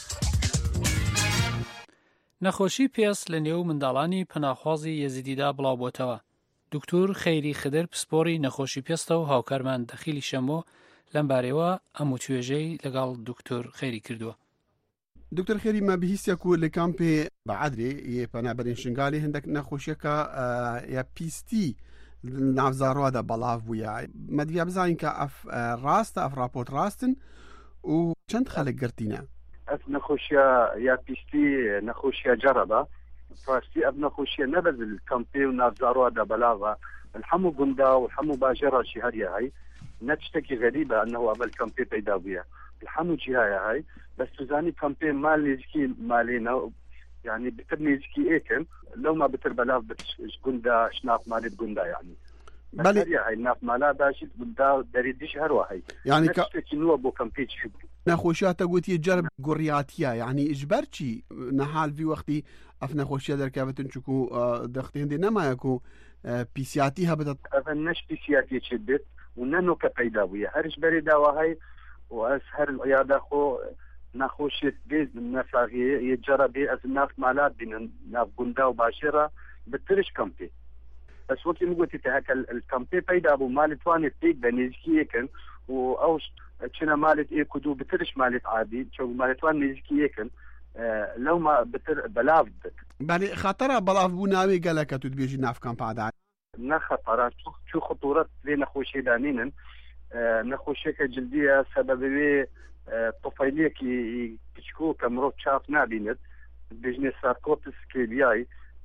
نەخۆشی پێست لە نێو منداڵانی پەناخوازی یەزیدیدا بڵاوبۆتەوە. دکتور خەیری خدر پسپۆری نەخۆشی پێستە و هاوکارمان دەخیلی شەمۆ لەم بارەوە ئەم و توێژەی لەگەڵ دکتور خەیری کردووە. دکتور خێری ما بهیستێک و لە کامپێ بەعادرێ یە پەنابەرین شنگالی هەندێک نەخۆشیەکە یا پیستی ناوزارڕوادا بەڵاو بووە مەدییا بزانین کە ئەف ڕاستە ئەف راپۆرت ڕاستن و چەند خەڵک گرتینە؟ ئەف نەخۆشیە یا پیستی نەخۆشیە جەرەبە فارسی ئەف نەخۆشیە نەبەز کەمپێ و ناوزارڕوادا بەلاوە هەموو گوندا و هەموو باژێڕاشی هەریە هەی نەچتێکی غەریبە ئەنەوە ئەڤەل کەمپێ پەیدا بووە هەموو جیهایە هەی بەس توزانی کەمپێ مال نێزیکی مالێنە يعني بتر نيزكي ايكن لو ما بتر بلاف بتش گوندا شناف مالي گوندا يعني بلي هاي ناف مالا داشت گوندا دريدش هروا هاي يعني ك نو بو كمبيتش نخوشيات قوتي جرب قرياتيا يعني اجبرتي نحال في وقتي اف نخوشيا دركابتن چكو دختين دي نما يكو بيسياتي هبت افنش بيسياتي شدت وننو كبيداويه هرش بريدا وهي واسهر العياده خو نخوشيت بيز نفاغي يجربي از ناف مالات بين ناف گوندا وباشره بترش كمبي بس وقت نقولتي تهك الكمبي بيدا ابو مالت واني فيك بنيزكي يكن واوش تشنا مالت ايه كدو بترش مالت عادي شو مالت وان نيزكي يكن آه لو ما بتر بلاف بك بالي خطره بلاف بوناوي قالك تدبيجي ناف كامبادا نا خطرات شو خطورات لي نخوشي دانين آه نخوشيك جلديه سببي طفيليه كي كشكو كمرو شاف نابينت بيجني ساركوتس كيلياي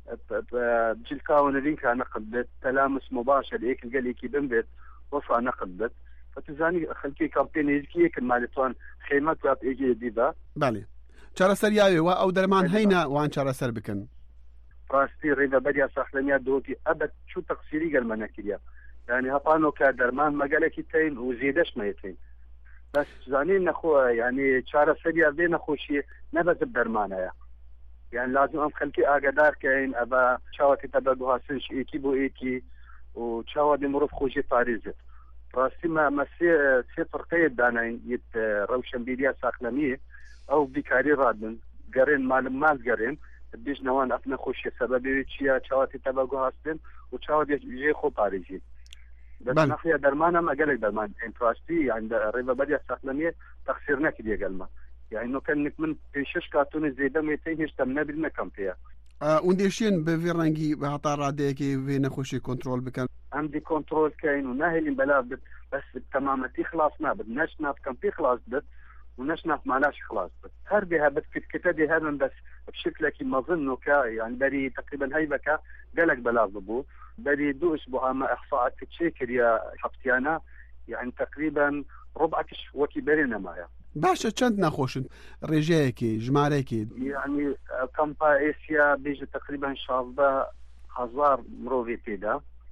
بجيل كاون لينك انا قدت تلامس مباشر هيك قال لي كي بنبت وصا انا قدت فتزاني خلكي كامبين يزكي كان مالتوان خيمات واب ايجي ديبا بالي چارە سەریاوێ وا ئەو دەرمان هەینە وان چارە سەر بکەن ڕاستی ڕێبەبەریا ساحلەنیا دۆتی ئەبەت چوو تەقسیری گەرمەنەکریا یعنی هەپانۆ کە دەرمان مەگەلێکی تین و زیدەش مەیتین بس زانين نخو يعني شارع سريع بين نخوشي نبذ برمانه يعني لازم ام خلكي اقدار كاين ابا شاوتي تبدوها سنش ايكي بو ايكي وشاوة دي مروف خوشي طاريزت راسي ما مسي سي فرقية دانين يت روشن بيديا ساقلمية او بكاري رادن گەڕێن معلومات گەڕێن بێژنەوان ئەف نەخۆشیە سەبەبێ چییە چاواتی تەبەگو هەستن و چاوە ژێ خۆ پارێژین بەس نەخۆیە دەرمانە ئەگەلێک دەرمان ئەمپراستی یان ڕێبەبەریە سەخلەمیە تەخسیر نەکردی گەلمە یعنی نۆکەنێک من پێ شەش کارتونی زێدە مێتەی هێشتا نەبیر نەکەم پێە ئوندێشێن بە vê ڕەنگی بە هەتا ڕادەیەکی وێ نەخۆشی کۆنتترۆل بکەن ئەم دی کۆنتترۆلکەین و ناهێنین بەلا بێت بەس تەمامەتی خلاص نابێت نەش نافکەمپی خلاص بێت و نەش نافمالاش خلاص بێت هەر بێ هەبێت کتکتە دێ هەرن بەس بشکلێکی مەزن نوکە یان بەری تقریبا هەیبەکە گەلک بەلا ببوو بەری دوو ئوسبوع ئەمە ئەخفاعات کچێ کردە هەفتیانە یعنی تقریبا ڕبعکش وەکی بەرێ نەمایە باشە چەند نەخۆشن ڕێژەیەکی ژمارەیەکی یعنی کەمپا ئێسیا بێژە تقریبا شازدە هەزار مرۆڤی تێدا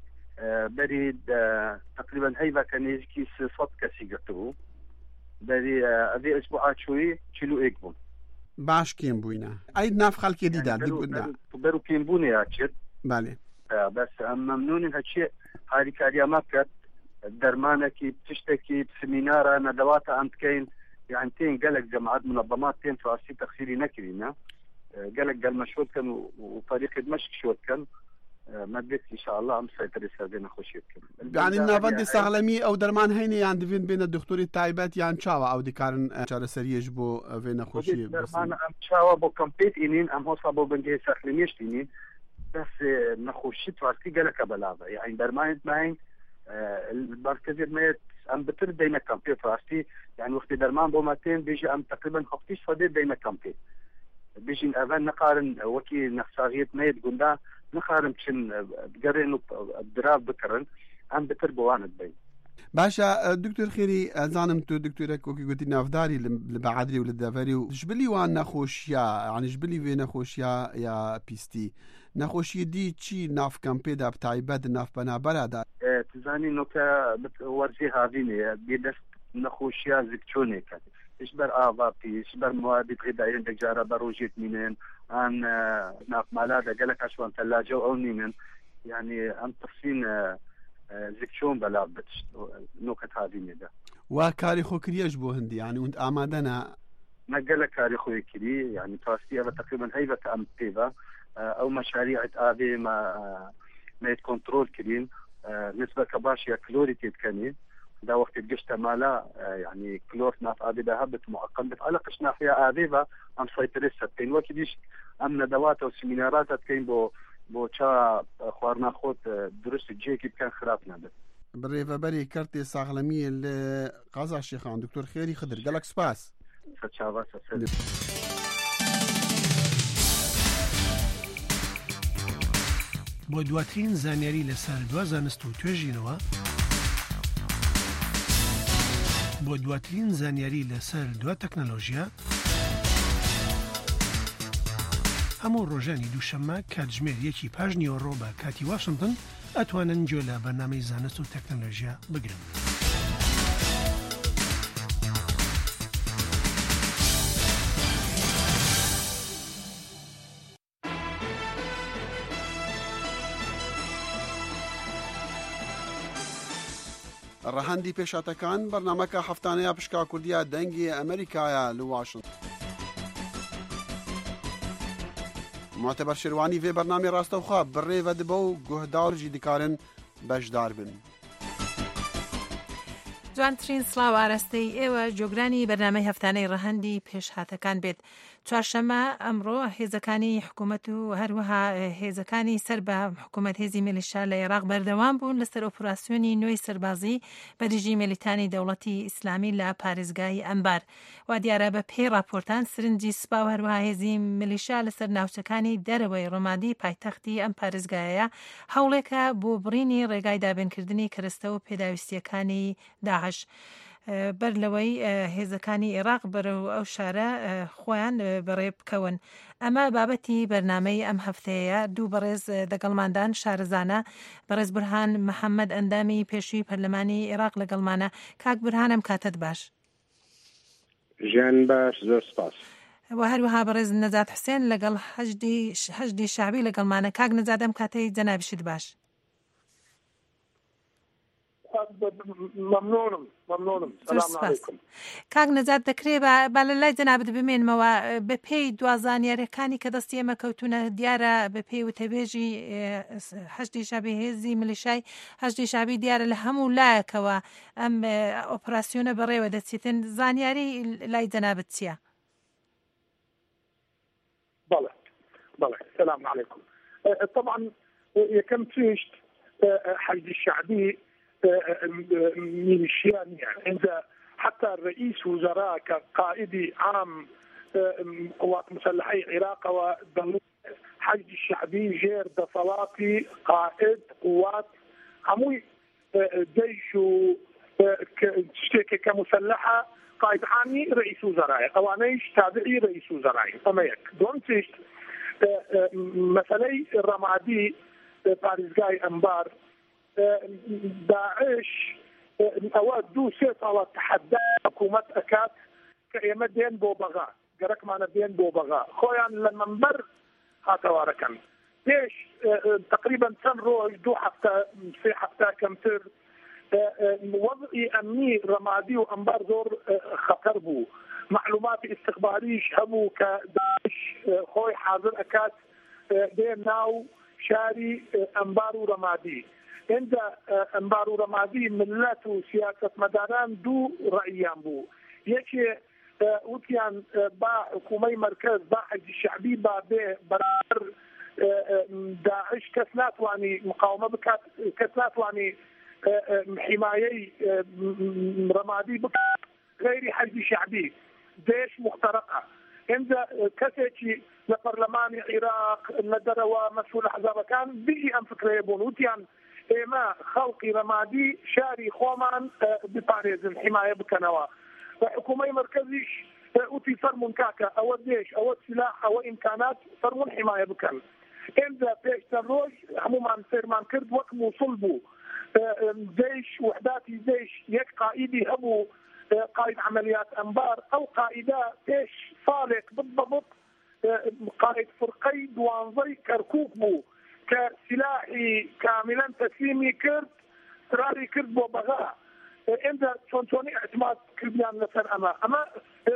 بەری تقریبا هەیبەکە نێزیکی سێسەد کەسی گرتبوو بەری ئەبێ ئەسبوع ئاچووی چلو ئێک بوون باش کێم بووینە ئەی ناف خەڵکی دیدا بەر و پێمبوونەیە چێت بالێ بەس ئەم مەمنونین هەچێ هاریکاریامە بکات دەرمانێکی تشتێکی سمینارە نەدەواتە ئەم بکەین يعني تين قالك جماعات منظمات تين فراسي تخسيري نكرينا قالك قال مشهود كان وفريق دمشق شود كان ما بيت ان شاء الله ام سيطري سادين خوشيت كان يعني نافندي ساغلمي او درمان هيني يعني بين بين الدكتور تايبات يعني تشاوا او دي كارن شار سريج بو فينا خوشي بس انا ام تشاوا بو كومبيت انين ام هو صابو بنجي ساخلميش تنين بس نخوشيت فراسي قالك بلاغه يعني درمان معين المركز الميت ام بتر دينا كامبي فراسي يعني وقت درمان بوماتين بيجي ام تقريبا خفتيش فدي دينا كامبي بيجي اذان نقارن وكي نخساغيت ميت قلنا نقارن بشن بقرن الدراب بكرن ام بتر بواند بين باشا دكتور خيري زانم تو دكتورك وكي قلتي نافداري لبعدري وللدافري جبلي وان نخوشيا يعني جبلي في نخوشيا يا بيستي نخوشي دي تشي ناف كامبيدا بتايباد ناف بنابرا دا تزاني نوكا ورزي هذيني بيدست نخوشيا زكتشوني كان إشبر آفابي إشبر مواد غذائية دجارة بروجيت منين عن ناف مالادا قالك عشوان ثلاجة أو نيمن يعني عم تفسين زكتشون بلا بتش نوكت هذيني دا وكاري خوكري أجبو هندي يعني وانت آمادنا ما قالك كاري خوكري يعني تواستيها تقريبا هيبة أم تيبا او مشاريع ابي ما ما يتكنترول كريم نسبه كباشيه كلوريتي تكني دا وقت الجشت مالا يعني كلور ناف ابي ذهبت مؤقت على قشنا فيها ابيبا ام سيتريسا كاين وقت ديش ام ندوات او سيمينارات كاين بو بو تشا خوارنا خوت درس جيكي كان خرافنا ده بريفا بري كارتي ساغلمي قازا الشيخان دكتور خيري خضر قالك سباس فتشابا سلام بۆ دواترین زانیاری لەسەر دوا زانست و توێژینەوە بۆ دواترین زانیاری لەسەر دوا تەکنەلۆژیا هەموو ڕۆژانی دووشەممە کاتژمێر یەکی پاش نیوەڕۆ بە کاتی واشنگتن ئەتوانن گوێ لە بەرنامەی زانست و تەکنەلۆژیا بگرن. ڕەهەندی پێشاتەکان بەرنامەکە هەفتانەیە پشکا کوردیا دەنگی ئەمریکایە لە واشنگتن. معتەبەر شێروانی vê بەرنامەی ڕاستەوخوا بڕێوە دبە و گوهداڕژی دکارن بەشدار بن. جوانترین سڵاو ئاراستەی ئێوە جۆگرانی بەرنامەی هەفتانەی ڕەهەندی پێشهاتەکان بێت. چوارشەممە ئەمڕۆ هێزەکانی حکوومەت و هەروەها هێزەکانی سەر بە حکوومەت هێزی میلیشا لە عێراق بەردەوام بوون لەسەر ئۆپراسیۆنی نوێی سەربازی بەدژی میلیتانی دەوڵەتی ئیسلامی لە پارێزگای ئەمبار. وا دیارە بە پێی راپۆرتان سرنجی سوپا و هەروەها هێزی میلیشا لەسەر ناوچەکانی دەرەوەی ڕۆمادی پایتەختی ئەم پارێزگایە هەوڵێکە بۆ بڕینی ڕێگای دابینکردنی کەرەستە و پێداویستیەکانی داعش. بەر لەوەی هێزەکانی عێراق بەرەو ئەو شارە خۆیان بەڕێ بکەون. ئەمە بابەتی بەرنامەی ئەم هەفتەیە دوو بەڕێز دەگەڵماندان شارەزانە بەڕێز بورهان محەممەد ئەندامی پێشووی پەرلەمانی عێراق لەگەڵمانە. کاک بورهانم کاتت باش. ژیان باش زۆر سپاس. و هەروەها بەڕێز نەجات حوسێن لەگەڵ هەژدی شعبی لەگەڵمانە. کاک نەجات ئەم کاتەی جەنابیشت باش. ممنونم ممنونم سلام علیکم. کاک نەجات دەکرێت با لە لای جەنابەت بمێنمەوە بە پێی دوازانیاریەکانی کە دەستی ئێمە کەوتونە دیارە بە پێی وتەبێژی هەشتی شابی هێزی ملیشای هەشتی شابی دیارە لە هەموو لایەکەوە ئەم ئۆپراسیۆنە بەڕێوە دەچێتن. زانیاری لای جەنابەت چییە؟ بەڵێ بەڵێ سلام علیکم. طبعا یەکەم تشت حشد الشعبي ميليشيان يعني عند حتى رئيس وزراء كقائد عام قوات مسلحي العراق ودولة حشد الشعبي جير دفلاتي قائد قوات عموي جيش كمسلحة قائد عامي رئيس وزراء اوانيش تابعي رئيس وزراء اما يك دون تشت مسألة الرمادي باريزغاي انبار داعش اواد دو سيت على تحدى حكومة اكاد كايما دين بوبغا قرك معنا دين بوبغا خويا لما نبر هاتواركن ليش تقريبا سن روج دو حتى في حتى كمتر وضعي امني رمادي وانبار زور خطر بو معلومات استخباريه هبو كداعش خوي حاضر اكاد دين ناو شاري انبار ورمادي عند انبار ورمادي ملت وسياسه مداران دو رايان بو يكي وكان با حكومي مركز با حج الشعبي با برابر داعش كسلات واني مقاومه بكات كسلات واني حمايه رمادي بكات غير حج شعبي ديش مخترقه عند كسيتي لبرلمان العراق لدروا مسؤول احزاب كان بيجي ام فكره يبون وتيان اما خلقي رمادي شاري خومان بباريز الحمايه بكنوا حكومه مركزي وتي فرمون كاكا او الجيش او السلاح او امكانات فرمون حمايه بكن عند بيش تروج عموما سير مان كرد وقت وصلبوا جيش وحدات جيش يك قائدي ابو قائد عمليات انبار او قائده ايش صالح بالضبط قائد فرقي دوانزي كركوك بو كسلاحي كاملا تسليمي كرد سراري كرد بو بغاء عند شونتوني اعتماد كرديان لسر اما اما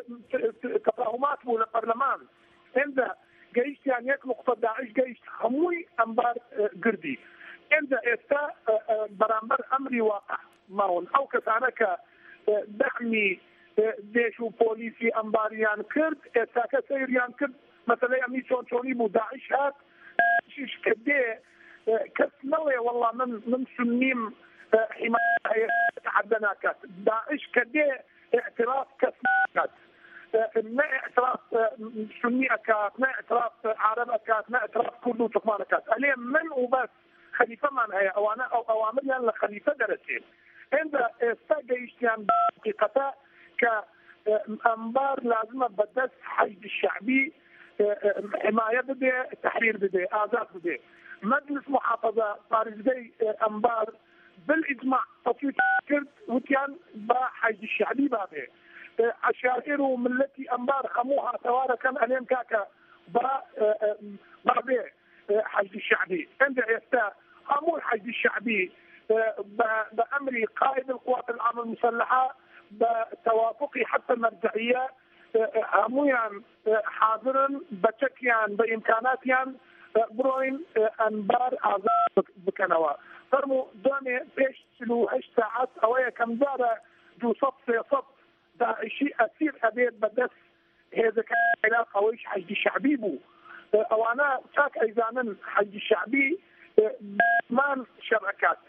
تفاهمات بو للبرلمان عند جيش يعني يك نقطه داعش جيش خموي انبار قردي عند استا برامبر امري واقع ماون او كسانك دعمي ديش وبوليسي انباريان كرد استا كسيريان كرد مثلا امي شونتوني بو داعش هات شيش كدي كسنوي والله من من سنيم حمايه تعدنا كات داعش كدي اعتراف كسنات ما اعتراف سني اكات ما اعتراف عرب اكات ما اعتراف كله تقمان اكات عليهم من وبس خليفه من هي او انا او اوامر يعني خليفه درسين عند استجيشتيان حقيقه كانبار لازم بدس حشد الشعبي حمايه بدي تحرير بدي ازاد بدي مجلس محافظه باريزي انبار بالاجماع تصويت كرد وكان بحشد الشعبي بابي عشائر وملتي انبار خموها توارى كان عليهم كاكا با بابي حشد الشعبي عند يستا امور حشد الشعبي بامر قائد القوات العامه المسلحه بتوافقي حتى المرجعيه همويان حاضرا بشكيان بامكاناتيان بروين انبار اعضاء بكنوا فرمو دوني بيش سلو هش ساعات اويا كم دارة دو صف في صف داعشي اسير ابيت بدس هذا كان علاقه ويش حج الشعبي بو او انا شاك ايضا حج الشعبي مان شبكات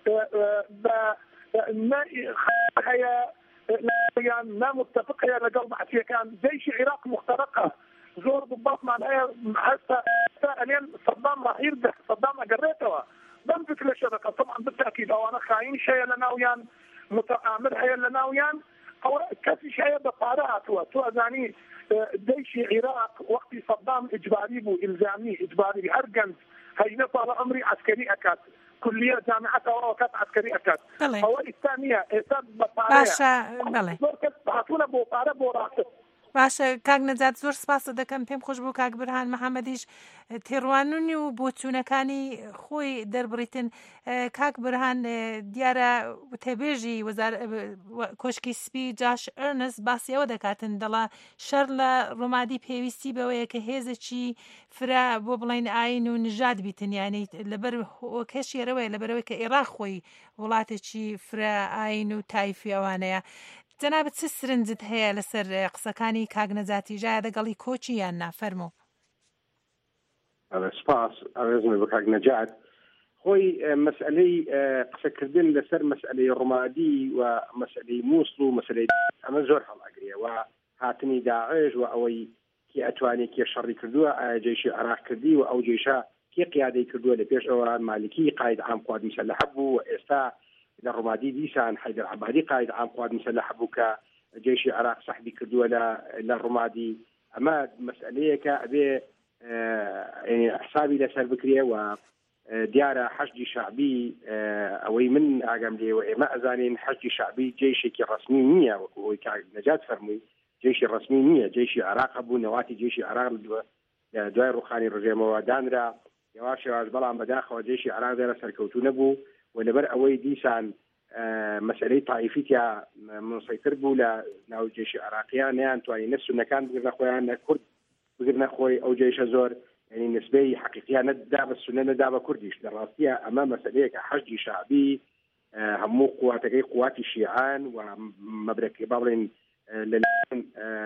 هي لا متفق هي لقلب حتى كان جيش العراق مخترقه زور ضباط معناها حتى الين صدام راح يربح صدام قريته بنفك للشبكه طبعا بالتاكيد او انا خاين شيء لنا ويان متآمر هي لنا ويان او كسي شيء بطارات تو يعني جيش العراق وقت صدام اجباري بو الزامي اجباري بهرجنت هي نصار امري عسكري اكاد كليه جامعه وكات عسكري اكاد هو الثانيه حساب بطاريه باشا بله بعثونا بطاره بوراسه باشە کاک نەجات زۆر سپاس دەکەم پێم خۆش بوو کاک برهان محەممەدیش تێڕوانونی و بۆچوونەکانی خۆی دەربڕیتن. کاک برهان دیارە تێبێژی کۆشکی سپی جاش ئەرنس باسی ئەوە دەکاتن دەڵا شەر لە ڕۆمادی پێویستی بەوەیە کە هێزێکی فرا بۆ بڵین ئاین و نژاد بیتن یانی لەبەر کەشێرەوەی لەبەرەوەی کە عێراق خۆی وڵاتێکی فرا ئاین و تایفی ئەوانەیە. جەنابەت چ سرنجت هەیە لەسەر قسەکانی کاک نەجاتی ژایە دەگەڵی کۆچی یان نافەرموو؟ سپاس ئەوێزمە بە کاک نەجات خۆی مەسئلەی قسەکردن لەسەر مەسئلەی ڕۆمادی و مەسئلەی مووسڵ و مەسئلەی ئەمە زۆر هەڵئەگرێ و هاتنی داعش و ئەوەی کێ ئەتوانێت کێ شەڕی کردووە ئایا جێشی عێراق کردی و ئەو جێشە کێ قیادەی کردووە لە پێش ئەوە مالکی قاید عام قوات مسلحە بوو و ئێستا لە ڕۆمادی دیسان حیدر عەبادی قاید عام قوات مسلحە بوو کە جێشی عێراق سەحبی کردووە لە ڕۆمادی. ئەمە مەسئلەیەکە ئەبێ حسابی لەسەر بکرێ و دیارە حەشدی شعبی ئەوەی من ئاگام لێوە ئێمە ئەزانین حەشدی شعبی جێشێکی ڕسمی نییە وەکوی کاک نەجات فەرمووی جێشی ڕسمی نییە جێشی عێراق بوو نەواتی جێشی عێراق دوای ڕوخانی ڕژێمەوە دانرا یواش یواش بەڵام بەداخەوە جێشی عێراق دێرە سەرکەوتوو نەبوو و لەبەر ئەوەی دیسان مەسئلەی تایفیتیا منسەیتر بوو لە ناو جێشی عێراقیان نیان توانی نە سونەکان بگرنە خۆیان نە کورد بگرنە خۆی ئەو جێشە زۆر ینی نسبەی حقیقیان نەدا بە سونە نەدا بە کوردیش لە ڕاستیە ئەمە مەسئلەیەکە حەشدی شعبی هەموو قواتەکەی قواتی شیعان و مەبرەکەی با بڵێن لەلایەن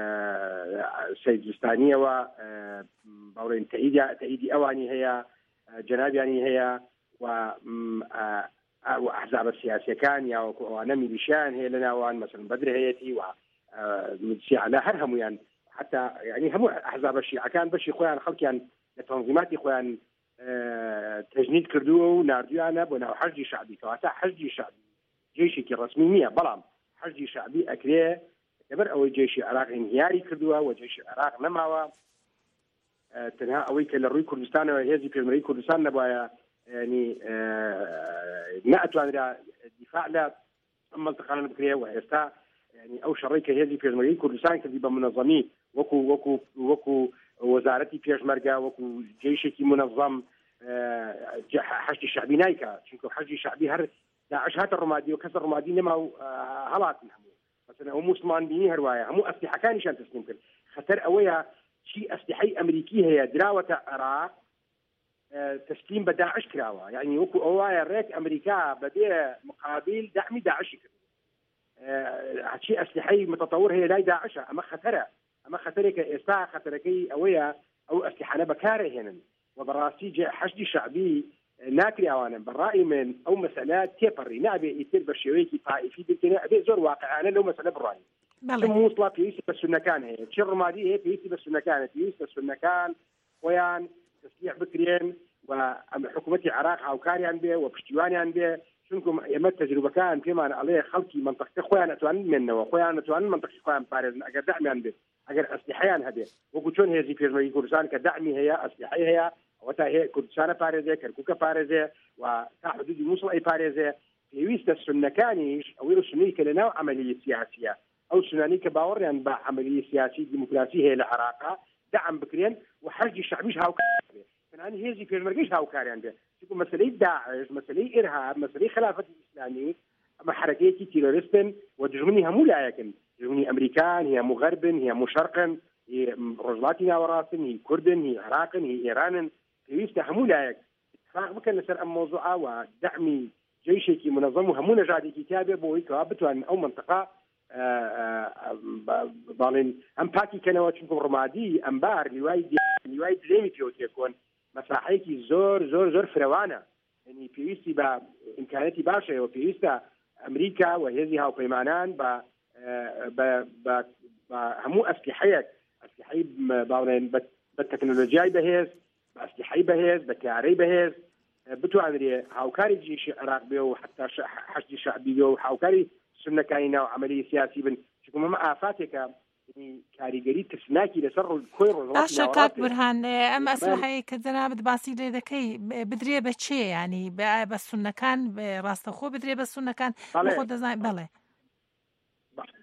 سەیدستانیەوە با بڵێن تەئیدی ئەوانی هەیە جەنابیانی هەیە و ئەحزاب سیاسیەکان یا وەکو ئەوانە میلیشیان هەیە لە ناوان مەسەڵەن بەدر هەیەتی و سیعانە هەر هەمویان حتى يعني هم أحزاب الشيعة كان بشي خوان خلقيان لتنظيمات خوان تجنيد كردوه ونارديانا بنا حشد شعبي كواتا حشد شعبي جيشي كي رسمية بلام حشد شعبي أكريه يبر أو جيشي عراق انهياري كردوه وجيشي عراق نماوا تنها أويك للروي كردستان وهيزي في المري كردستان نبايا يعني نأتوان دفاع لا أما التقالنا بكريه وهيستا يعني أو شريكة هذه في المري كردستان كذي منظمين وكو وكو وكو وزارتي بيشمركا وكو جيشي منظم حشد الشعبي نايكا شنكو حشد الشعبي هر داعش هات الرمادي وكسر الرمادي نما هلات نحمو مثلا هم مسلمان بيني هرواية هم أسلحة كان شان تسليم كل خطر أويا شيء أسلحة أمريكية هي دراوة العراق تسليم بداعش كراوة يعني وكو أويا ريك أمريكا بدي مقابل دعم داعش كراوة هادشي أسلحة متطور هي لا داعش أما خطرة أما خطرك إساء خطركي أويا أو أسلحة بكاره هنا وبراسي جاء حشد شعبي ناكري أوانا بالرأي من أو مسألة تيبري نابي يصير بشويكي طائفي بنتنا أبي زور واقع أنا لو مسألة بالرأي مو وصلة بيسي بس النكان هي تشر مادي هي بيسي بس النكان بيسي بس النكان ويان تسليح بكريين وحكومتي عراق أو كاري عن به وبشتواني عن به شنكم يمت تجربة كان فيما عليه خلقي منطقة خويا نتوان منه وخويا نتوان منطقة خويا بارز أجر دعمي عن به أجر أسلحيان هذه وقولون هي زي في المري كردستان كدعمي هي أسلحة هي وتا هي كردستان بارزة كركوكا بارزة وتحدود موصل أي بارزة في ويست السنة كانيش أو السنة كلنا عملية سياسية أو السناني كباور يعني بعملية سياسية ديمقراطية هي العراق دعم بكرين وحرج الشعبيش هاو كاري فنعني هي زي في المريش هاو كاري عنده تكون مسألة داعش مسألة إرهاب مسألة خلافة الإسلامية أما حركات تيرورستن ودجمني هم لا يكن دجمني أمريكان هي مغربن هي مشرقن هي رجلاتنا وراسن هي كردن هي عراقن هي إيرانن في هم لا يك اتفاق بكن لسر أم موضوعه ودعم جيشي منظم وهمو نجادي كتابة بوي كوابتو أن أو منطقة بالين أم باكي كانوا تشوفوا رمادي أمبار لواي لواي دريمي فيوتي يكون مساحيكي زور زور زور فروانة يعني بيوستي بإمكانياتي باشا وبيوستا أمريكا وهذه وبيمانان ب ب ب همو أسلحة أسلحة بالين بالتكنولوجيا بهز بأسلحة بهز بكاري بهز بتوانري هاوكاري جيش العراق بيو حتى حشد شعبي بيو هاوكاري سنة كاينة وعملية سياسية بن شكو ما آفاتك يعني كاريجري تسناكي لسر الكوير باشا كاك برهان أم أسلحة كذناب باسي لذكي بدري بتشي يعني بس سنة كان براست خو بدري بس سنة كان بخود زين بله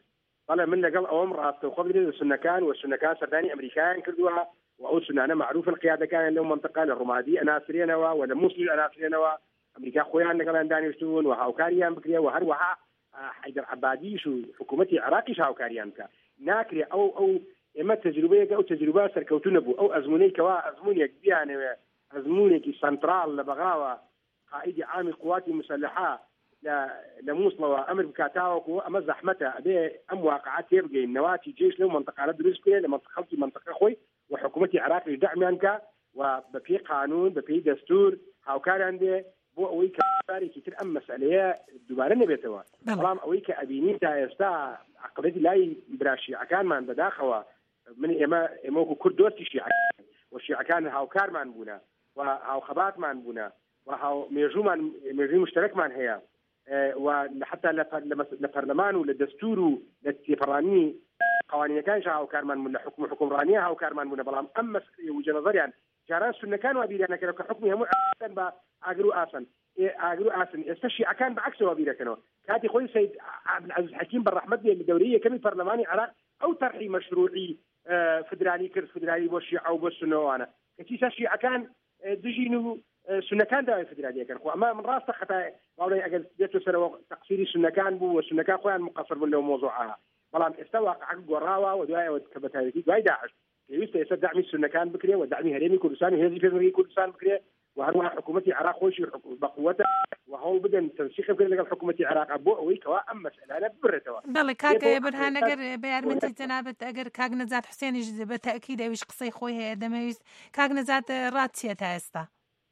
بەڵێ من لەگەڵ ئەوم ڕاستەوخۆ بدرێت سونەکان و سونەکان سەردانی ئەمریکایان کردووە و ئەو سونانە معروفن قیادەکان لەو منطقە لە ڕومادی ئەناسرێنەوە و لە مووسڵ ئەناسرێنەوە ئەمریکا خۆیان لەگەڵیان دانیشتون و هاوکاریان بکرێ و هەروەها حیدەر عەبادیش و حکوومەتی عێراقیش هاوکاریان بکە ناکرێ ئەو ئەو ئێمە تەجروبەیەکە ئەو تەجروبە سەرکەوتو نەبوو ئەو ئەزمونەی کەوا ئەزمونێک بیانەوێ ئەزمونێکی سنترال لە بەغاوە قائیدی عامی قواتی مسلحە لە مووسڵەوە ئەمر بکاتاوەکو ئەمە زەحمەتە ئەبێ ئەم واقعات تێبگەین نەواتی جێش لەو منطقانە دروست بکرێ لە خەڵکی منطقە خۆی و حکوومەتی عێراقیش دەعمیان کە و بە پێی قانون بە پێی دەستور هاوکاریان دێ بۆ ئەوەی کە بارێکی تر ئەم مەسئلەیە دووبارە نەبێتەوە بەڵام ئەوەی کە ئەبینی تا ئێستا عقبەتی لای براشیعەکانمان بەداخەوە من ئێمە ئێمە وەکو کورد دۆستی شیعەکان و شیعەکان هاوکارمان بوونە و هاوخەباتمان بوونە و هاو مێژومان مێژووی مشترەکمان هەیە و حتى لە پەرلەمان و لە دەستور و لە تێپەڕانی قوانینەکانش هاوکارمان بوون لە حکوم حکومڕانیە هاوکارمان بوونە بەڵام ئەم مەسئلەی وجهە نەظەریان جاران سونەکان وا بیرانەکەنەوە کە حکمی هەموو ئاسان بە ئاگر و ئاسن ئاگر و ئاسن ئێستا شیعەکان بەعکسەوە بیرەکەنەوە کاتی خۆی سەید عەبدولعەزیز حەکیم بەڕەحمەت بێ لە دەورەی یەکەمی پەرلەمانی عێراق ئەو تەرحی مەشروعی فدرالی کرد فدرالی بۆ شیعە و بۆ سونەوانە کەچیسا شیعەکان دژین و سونەکان داوای فدرالیەکەن خۆ ئەمە من ڕاستە خەتای باڵێ ئەگەر بێتە سەرەوە تەقسیری سونەکان بوو و سونەکان خۆیان مقەسر بوون لەو مۆزوعە بەڵام ئێستا واقعا گۆڕاوە و دوایەوە کە بەتایبەتی دوای داعش پێویستە ئێستا داعمی سونەکان بکرێ و داعمی هەرێمی کوردستان و هێزی پێشمەرگەی کوردستان بکرێ و هەروەها حکوومەتی عێراق خۆشی بەقووەتە و هەوڵ بدەن تەنسیق بکرێن لەگەڵ حکوومەتی عێراق بۆ ئەوەی کەوا ئەم مەسئلانە ببرێتەوە. بەڵێ کاکە بەرهان ئەگەر بە یارمەتی جەنابەت ئەگەر کاک نەجات حوسێنیش بە تەئکید ئەویش قسەی خۆی هەیە دەمەویست کاک نەجات ڕات چییە تا ئێستا؟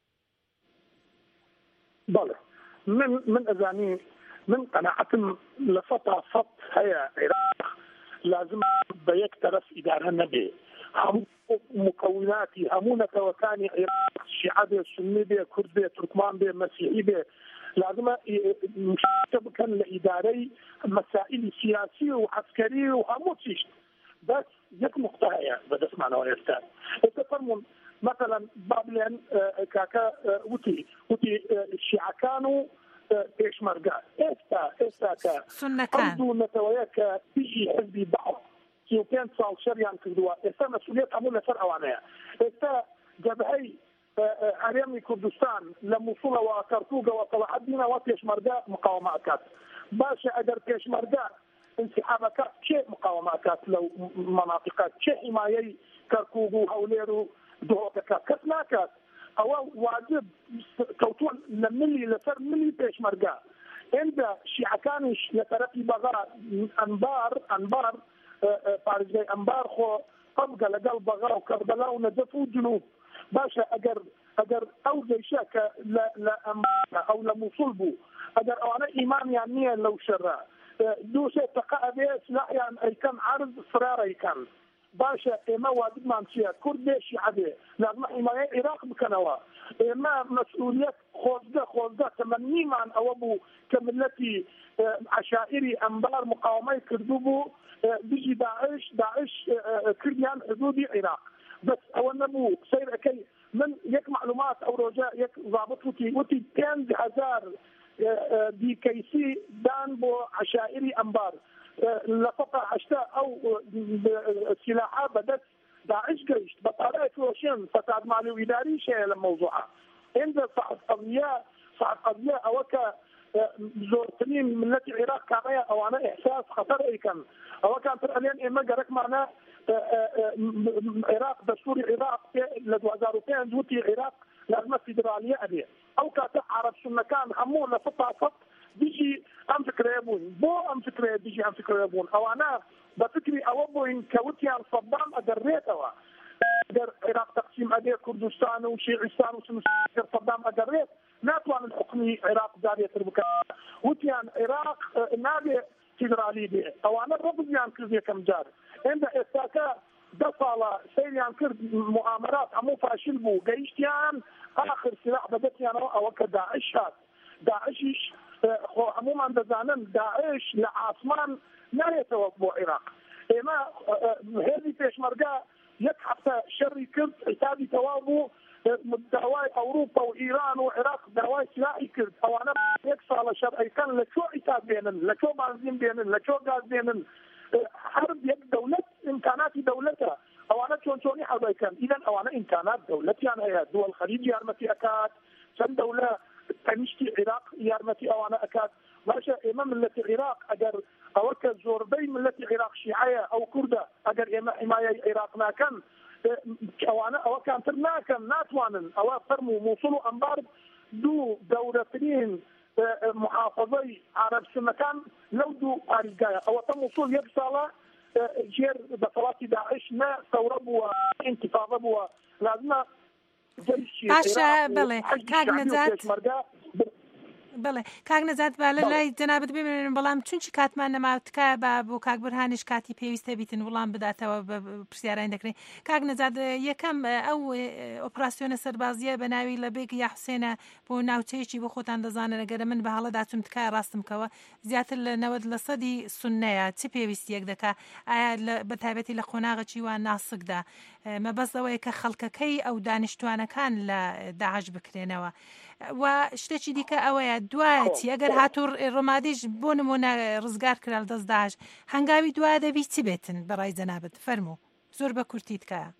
بله من من أزاني من قناعتم لفتا فط هي عراق لازم بيك طرف إدارة نبي هم مكوناتي همونة وكاني عراق شيعة بي سني بي كرد بي تركمان بي مسيحي بي لازم مشتبكا لإداري مسائل سياسية وعسكرية وهموتيش بس يك نقطة هي بدس معنا ويستان اتفرمون مثلا بابلين كاكا وتي وتي الشيعة كانوا بيشمرقا استا استا كا سنكان أرضو نتوياك بيجي حزبي بعض كيو كان صال شريان كدوا استا مسؤولية عمولة فرعوانية استا جبهي عريمي كردستان لموصولة وكركوغة وطلعت دينا وبيشمرقا مقاومات باشا أدر بيشمرقا انسحابك شيء مقاومات لو مناطقات شيء حماية كركوغو هوليرو دوكا كسناكات او واجب كوتون لملي لسر ملي بيش مرقا عند شيعكانش لترقي بغاء انبار انبار بارزي انبار خو طبقه لقلب بغاء وكربلاء ونجف وجنوب باشا اجر اجر او جيشاك لا او لموصول بو اجر او انا ايمان يعني لو شرع دوسه تقا بيه سلاح يعني اي كان عرض فراري كان باشا إما واجب مانسيا كردي شيعة لازم حماية العراق بكنوا إما مسؤولية خوزدة خوزدة تمني من أوابو كملتي عشائري أنبار مقاومة كردوبو بيجي داعش داعش كرديان حدودي العراق بس أول نبو سير أكي من يك معلومات أو رجاء يك ضابط وتي وتي كان بهزار دي كيسي دان بو عشائري أنبار لفقا عشتاء او سلاحات بدت داعش جيش بطارات وشين فساد مالي وإداري شيء للموضوع عند صعد قضية صعد قضية او كا زورتنين ملتي العراق كامية او انا احساس خطر اي كان او كان ترألين اما قرك معنا العراق دستور العراق لدو هزاروتين زوتي العراق لازمة فيدرالية ابي او كاتا عرب سنة كان همون لفقا فقط بيجي ام فكريبون بو ام فكري بيجي ام فكريبون او انا بفكري اوبوين كوتيان صدام ادريتوا در العراق تقسيم ادي كردستان وشيعستان وسنوسير صدام ادريت ناتوان الحكمي العراق دارية تربكا وتيان العراق نادي فيدرالي بي او انا ربيان كردية كم جار عند استاكا دفالة سيريان كرد مؤامرات عمو فاشل بو قيشتيان اخر سلاح بدتيان او كداعش هات داعش عموما دزانن داعش لعاصمان لا يتوقف العراق اما هذه بيشمرقا يك حتى شر كرد حسابي توابو دواي اوروبا وايران وعراق دواي سلاحي كرد او انا يكسر على شر اي كان لشو عتاب بينن لشو بنزين بينن لشو غاز بينن حرب يك دولة إمكانات دولتها أو أنا شون شوني حرب كان إذا أو أنا إمكانات دولتي يعني هي دول الخليج يارمتي أكاد سن دولة تمشتي العراق يارمتي أو أنا أكاد ماشى إمام ملة العراق أجر أو كزوربي ملة العراق شيعية أو كردة أجر إمام حماية العراق ما كان أو أنا أو كان ترنا كان ناتوانن أو فرموا موصلوا أنبار دو دولتين محافظي عرب سمكان لو دو أرجايا أو تم وصول يبصلا جير بصلات داعش ما ثورة بوا انتفاضة بوا لازم جيش باشا بله كاغ نزات بله کاک نەزات با لە لای جەنابەت ببینن بەڵام چونچی کاتمان نەماوتکە بە بۆ کاک بورهانیش کاتی پێویستە بیتن وڵام بداتەوە بە پرسیاران دەکرێن. کاک نەزات یەکەم ئەو ئۆپراسیۆنە سەربازیە بە ناوی لە بێک یا حوسێنە بۆ ناوچەیەکی بۆ خۆتان دەزانن ئەگەرە من بە هەڵەدا چوم تکایە ڕاستمکەوە زیاتر لە نەوەد لە سەدی سوننەیە چ پێویستیەک دەکا ئایا بە تایبەتی لە قۆناغەکی وان ناسکدا مەبەست ئەوەیە کە خەڵکەکەی ئەو دانیشتوانەکان لە داعش بکرێنەوە و شتێکی دیکە ئەوەیە دوایەتی ئەگەر هاتوور ڕۆمادیش بۆ نمونە ڕزگار کرا لە دەست داعش هەنگاوی دوای دەبی چی بێتن بەڕای جەنابەت فەرموو زۆر بە کورتی تکایە.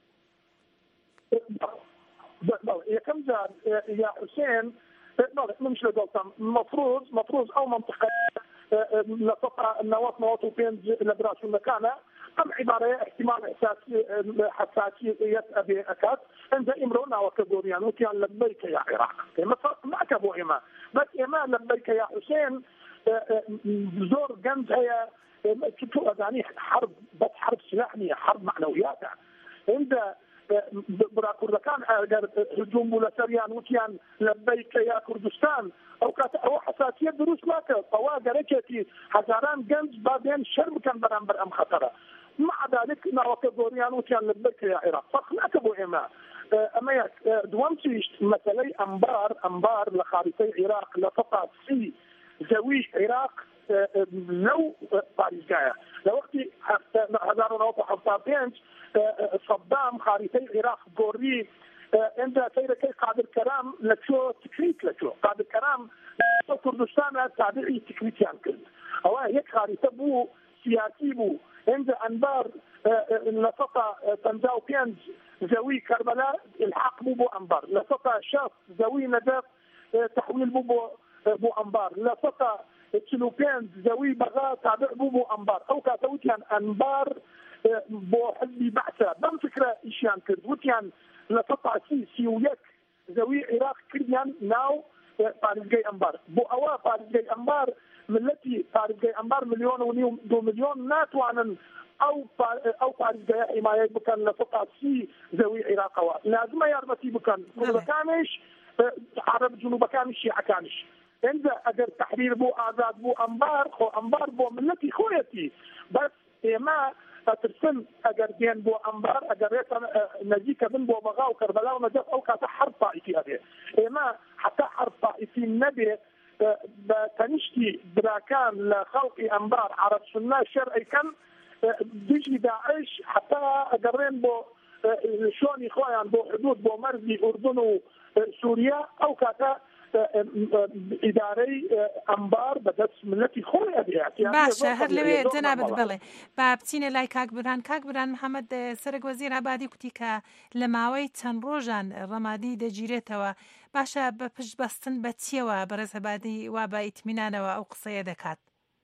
یەکەم جار یا حوسێن مش لەگەڵتم مەفروض مەفروض ئەو منطقە لە سەفا نەوەت نەوەت و پێنج لە براشوونەکانە ئەم عیبارەیە احتیمال حساسیەت ئەبێ ئەکات ئەنجا ئیمرۆ ناوەکە گۆریان وتیان لەبەیکە یا عێراق ئێمە فەرق ناکە بۆ ئێمە بەس ئێمە لەبەیکە یا حوسێن زۆر گەنج هەیە تۆ ئەزانی حرب بەس حرب سلاح نییە حرب معنەویاتە ئەنجا برا کوردەکان ئەگەر هجوم بوو لەسەریان وتیان لەبەیکە یا کوردستان ئەو کاتە ئەوە حساسیەت دروست ناکە ئەوە گەرەکێکی هەزاران گەنج با بێن شەر بکەن بەرامبەر ئەم خەتەرە مع ذلك ناوەکە گۆریان وتیان لەبەیکە یا عێراق فەرق ناکە بۆ ئێمە. ئەمە یەک دووەم چیش مەسەلەی ئەمبار ئەمبار لە خاریتەی عێراق لە سەفا سی زەوی عێراق لەو پارێزگایە لە وەختی هەزار و نەوەت و حەڤتا و پێنج سەدام خاریتەی عێراق گۆڕی ئەنجا سەیرەکەی قادر کەرام لە چۆ تکریت لە چۆ قادر کەرام کوردستانە تابعی تکریتیان کرد ئەوە یەک خاریتە بوو سیاسی بوو ئەنجا ئەنبار لە سەفا پەنجا و پێنج زەوی کەربەلا الحاق بوو بۆ ئەمبار لە سەفا شەف زەوی نەجەف تحویل بوو بۆ بۆ ئەمبار لە سەفا چل و پێنج زەوی بەغا تابع بوو بۆ ئەمبار ئەو کاتە وتیان ئەنبار بۆ حزبی بەعسە بەم فکرە ئیشیان کرد وتیان لە سەفا سی سی و یەک زەوی عێراق کردیان ناو پارێزگای ئەمبار بۆ ئەوە پارێزگای ئەمبار ملەتی پارێزگای ئەمبار ملیۆن و نیو دو ملیۆن ناتوانن ئەو ئەو پارێزگایە حیمایەت بکەن لە سەفا سی زەوی عێراقەوە لازمە یارمەتی بکەن کوردەکانیش عەرەب جنوبەکانی شیعەکانیش ئەنجا ئەگەر تحریر بۆ ئازاد بوو ئەمبار خۆ ئەمبار بۆ ملەتی خۆیەتی بەس ئێمە ئەترسن ئەگەر دێن بۆ ئەمبار ئەگەڕێتە نەزیکە بن بۆ بەغا و کەربەلا و نەجەف ئەو کاتە حەرب طائفی ئەبێ ئێمە حتا حەرب طائفی نەبێت بە تەنیشتی براکان لە خەڵقی ئەمبار عەرەب سوننا شەر ئەیکەن دژی داعش حتا ئەگەڕێن بۆ شۆنی خۆیان بۆ حدود بۆ مەرزی ئوردن و سووریا ئەو کاتە ئیدارەی ئەمبار بەدەست ملەتی خۆی ئەبێت باشە هەر لەوێ جەنابەت بڵێ با بچینە لای کاک بورهان کاک بورهان محەممەد سەرۆک وەزیر ئابادی کوتی کە لە ماوەی چەند ڕۆژان ڕەمادی دەگیرێتەوە باشە بە پشت بەستن بە چیەوە بەڕێز ئابادی وا بە ئیتمینانەوە ئەو قسەیە دەکات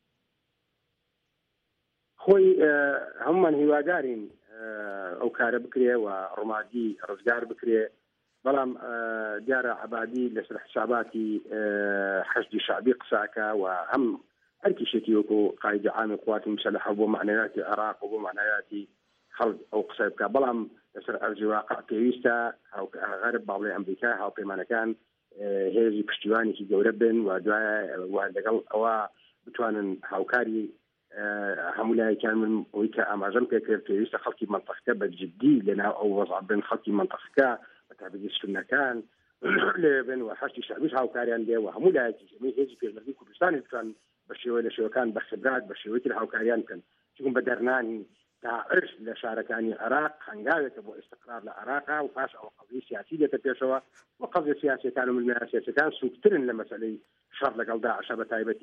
خۆی هەمومان هیوادارین ئەو کارە بکرێ و ڕۆمادی ڕزگار بکرێ بەڵام دیارە عەبادی لەسەر حساباتی حەشدی شعبی قساکە و هەم هەرکی شێتی وەکو قایدی عامی قواتی مسلحە بۆ معنەیاتی عێراق و بۆ معنەیاتی خەڵک ئەو قسە بکە بەڵام لەسەر ئەرزی واقع پێویستە غەرب باڵێ ئەمریکا هاوپەیمانەکان هێزی پشتیوانێکی گەورە بن و دوایە و لەگەڵ ئەوە بتوانن هاوکاری هەموو لایەکان من ئەوەی کە ئاماژەم پێ کرد پێویستە خەڵکی مەنتەقەکە بەجددی لەناو ئەو وەزع بن خەڵکی مەنتەقەکە بەتابەتی سونەکان لێ بن و حەشتی شعبیش هاوکاریان لێ و هەموو لایەکی هەمووی هێزی پێشمەرگەی کوردستانی بتوان بە شێوەی لە شێوەکان بە خبرات بە شێوەیەکی هاوکاریان بکەن چون بە دەرنانی داعش لە شارەکانی عێراق هەنگاوێکە بۆ ئیستقرار لە عێراقا و پاش ئەوە قەزەی سیاسی دێتە پێشەوە و قەزەی سیاسیەکان و ملمێنە سیاسیەکان سوکترن لە مەسەلەی شەڕ لەگەڵ داعشە بە تایبەتی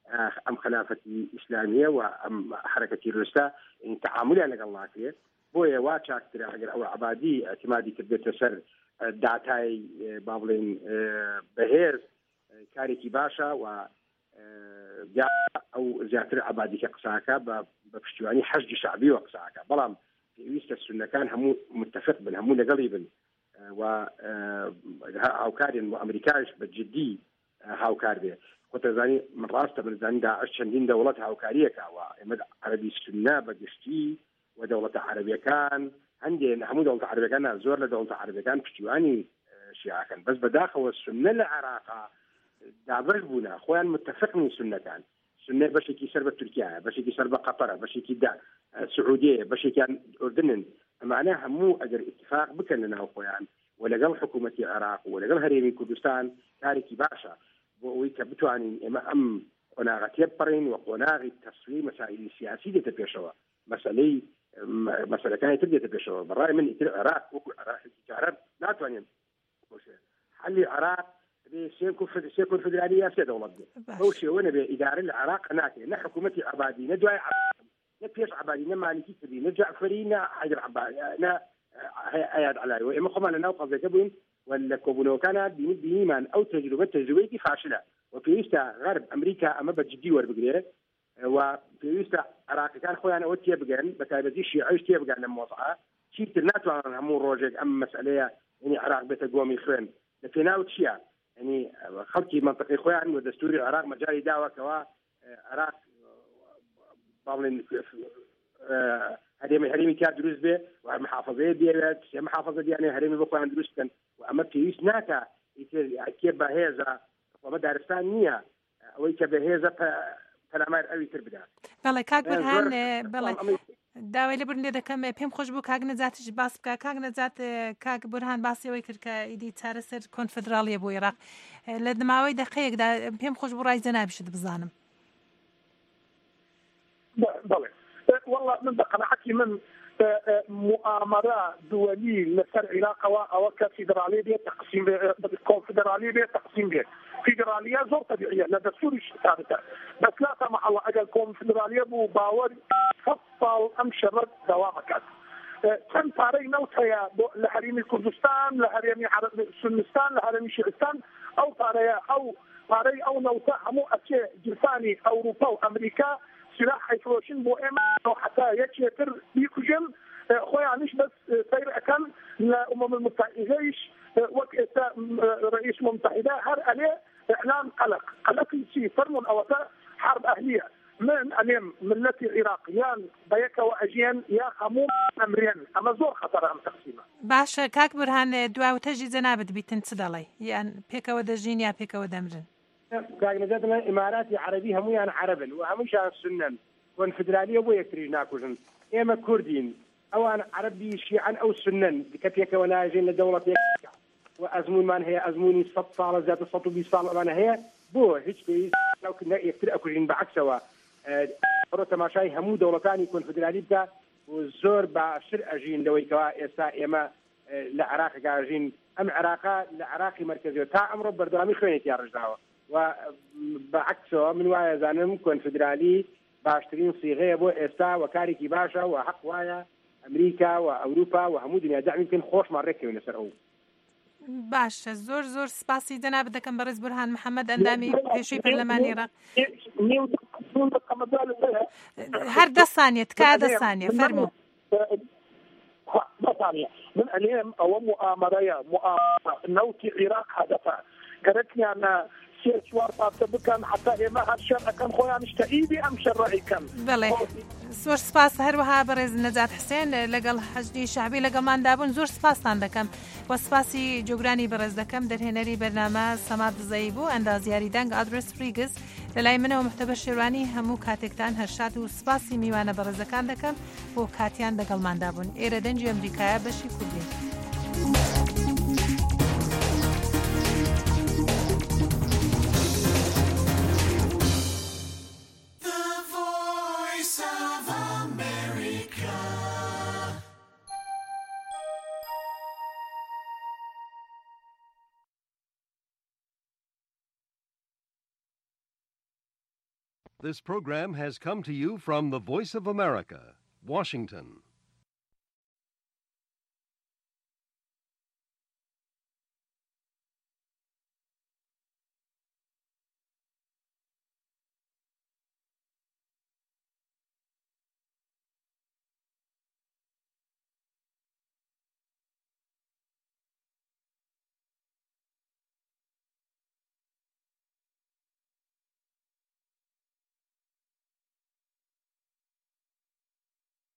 أم خلافة إسلامية وأم حركة الرسا إن تعاملها لقى الله فيه بويا واتشاك ترى أو عبادي اعتمادي كبير سر داتاي بابلين بهير كاريكي باشا و جاء أو زياتر عبادي كقساكا بفشتواني حشد شعبي وقساكا بلام في ويست السنة كان هم متفق بن همون قريبا و هاوكارين وأمريكاش بجدي هاوكاردي كنت زاني من راسته من زاني داعش شندين دولة هاوكارية كوا عربي السنة بجشتي ودولة عربية كان عندي همو دولة عربية كان زور لدولة عربية كان بشتواني شيعة كان بس بداخل السنة العراق دابل بونا أخوان متفق من السنة كان السنة باش يكي سربة تركيا باش يكي سربة قطر باش يكي دا السعودية باش يكي أردن معناها مو أجر اتفاق بكننا أخوان ولا قال حكومة العراق ولا قال هريمي كردستان تاريخي باشا ويكبتواني إما أم قناغة يبرين وقناغة تصوير مسائل سياسية تبيشوا مسألة مسألة كانت تبدأ تبيشوا بالرأي من العراق وكل العراق العراق لا تواني حل العراق سيكون سيكون فدرالية في دولة هو شيء وانا بإدارة العراق هناك نا حكومة عبادي نجوا نبيش عبادي نمالكي تبي نجع فرينا حجر عبادي نا أياد على وإما خمنا نوقف ذكبين ولا كوبونو كان بين بيمان أو تجربة تجربة فاشلة وفي غرب أمريكا أما بجدي وربقريه وفي عراق كان خويا أنا أوتي بجان بتابعي شيء عيش تي بجان الموضوع شيء تناتو عن همون روجك أم مسألة يعني عراق بتقومي خين لكن أوت شيء يعني خلقي منطقي خويا عنه دستور العراق مجاري دعوة كوا عراق بابلين هريمي هريمي كاد دروس به ومحافظة بيه محافظة دي يعني هريمي بقوا عند دروس كان وأما كيس ناكا كيف بهذا ومدارسان نية أو كيف بهذا فلامار أوي تربدا. بله كاك برهان بله داوای لبرن لێ دەکەم پێم خۆش بوو کاک نەجاتیش باس بکە کاک نەجات کاک بورهان باسیەوەی کرد کە ئیدی چارەسەر کۆنفدراڵیە بۆ عێراق لە دماوەی دەقەیەکدا پێم خۆش بوو ڕای جەنابیشت بزانم. بەڵێ والله من بقناعتي من مؤامرة دولية لسر علاقة أو كفيدرالية بيه تقسيم كونفدرالية بيه تقسيم بيه فيدرالية زور طبيعية لا دستور ثابتة بس لا سمح الله أجل كونفدرالية بو باور فصل أم شرط دوامك كم تاري نوتها لحريم كردستان لحريم سنستان لحريم شيعستان أو تاري أو تاري أو نوتها مو أشياء جلساني أوروبا وأمريكا سلاح حيفروشين بو إما أو حتى يتشير بيكوجن خويا مش بس سير أكل للأمم المتحدة وقت رئيس الأمم المتحدة هر عليه إعلان قلق قلق شيء فرم أو حرب أهلية من أمام ملة العراق يان بيك وأجيان يا خموم أمرين أما زور خطر أم تقسيمه باش كاك برهان دعاء وتجي زنابد بيتن تدلي يعني بيك ودجين يا بيك ودمرن كاك نجاتنا إماراتي عربي هم يعني عربا وهمش عن السنن والفدرالية بو يكتري ناكوجن إما كردين أو أنا عربي شيعا أو سنن بكتيك وناجين لدولة يكتك وأزمون من هي أزموني صد صالة ذات الصد بي صالة من هي بو هيك بيز لو كنا يكتر أكوجين بعكسوا أرو تماشاي همو دولتان يكون فدرالي بتا وزور بشر أجين لو يكوا إسا إما لعراق كاجين أم عراقا لعراقي مركزي تا أمر بردوامي خويني تيار رجداوا وبعكسوا من وايا زانم كون فدرالي باشترين صيغة بو إسا وكاريكي باشا وحق وايا أمريكا وأوروبا وهمو دنيا دعم يمكن خوش مركي ونسرعو باش زور زور سپاسی جناب دەکەم بەڕێز بورهان محەممەد ئەندامی پێشووی پەرلەمانی عێراق هەر دە سانیە تکا دە سانیە فەرموو من اليوم أو مؤامرة مؤامرة نوت العراق هدفها كركني أنا سير شوار بكم حتى إما هالشر كان خويا مشتاقي أم شرعي كم بله زۆر سپاس هەروەها بەڕێز نەجات حسێن لەگەڵ حەجدی شعبی لەگەڵمان دابوون زۆر سپاسان دەکەم و سپاسی جۆگرانی بەڕێز دەکەم دەرهێنەری بەرنامە سەماد دزەیی بوو ئەندازیاری دەنگ ئادرس فریگز لەلای منەوە محتەبە شێوانی هەموو کاتێکتان هەرشاد و سپاسی میوانە بەڕێزەکان دەکەم بۆ کاتیان لەگەڵمان دابوون ئێرە دەنجی ئەمریکایە بەشی کوردی This program has come to you from the Voice of America, Washington.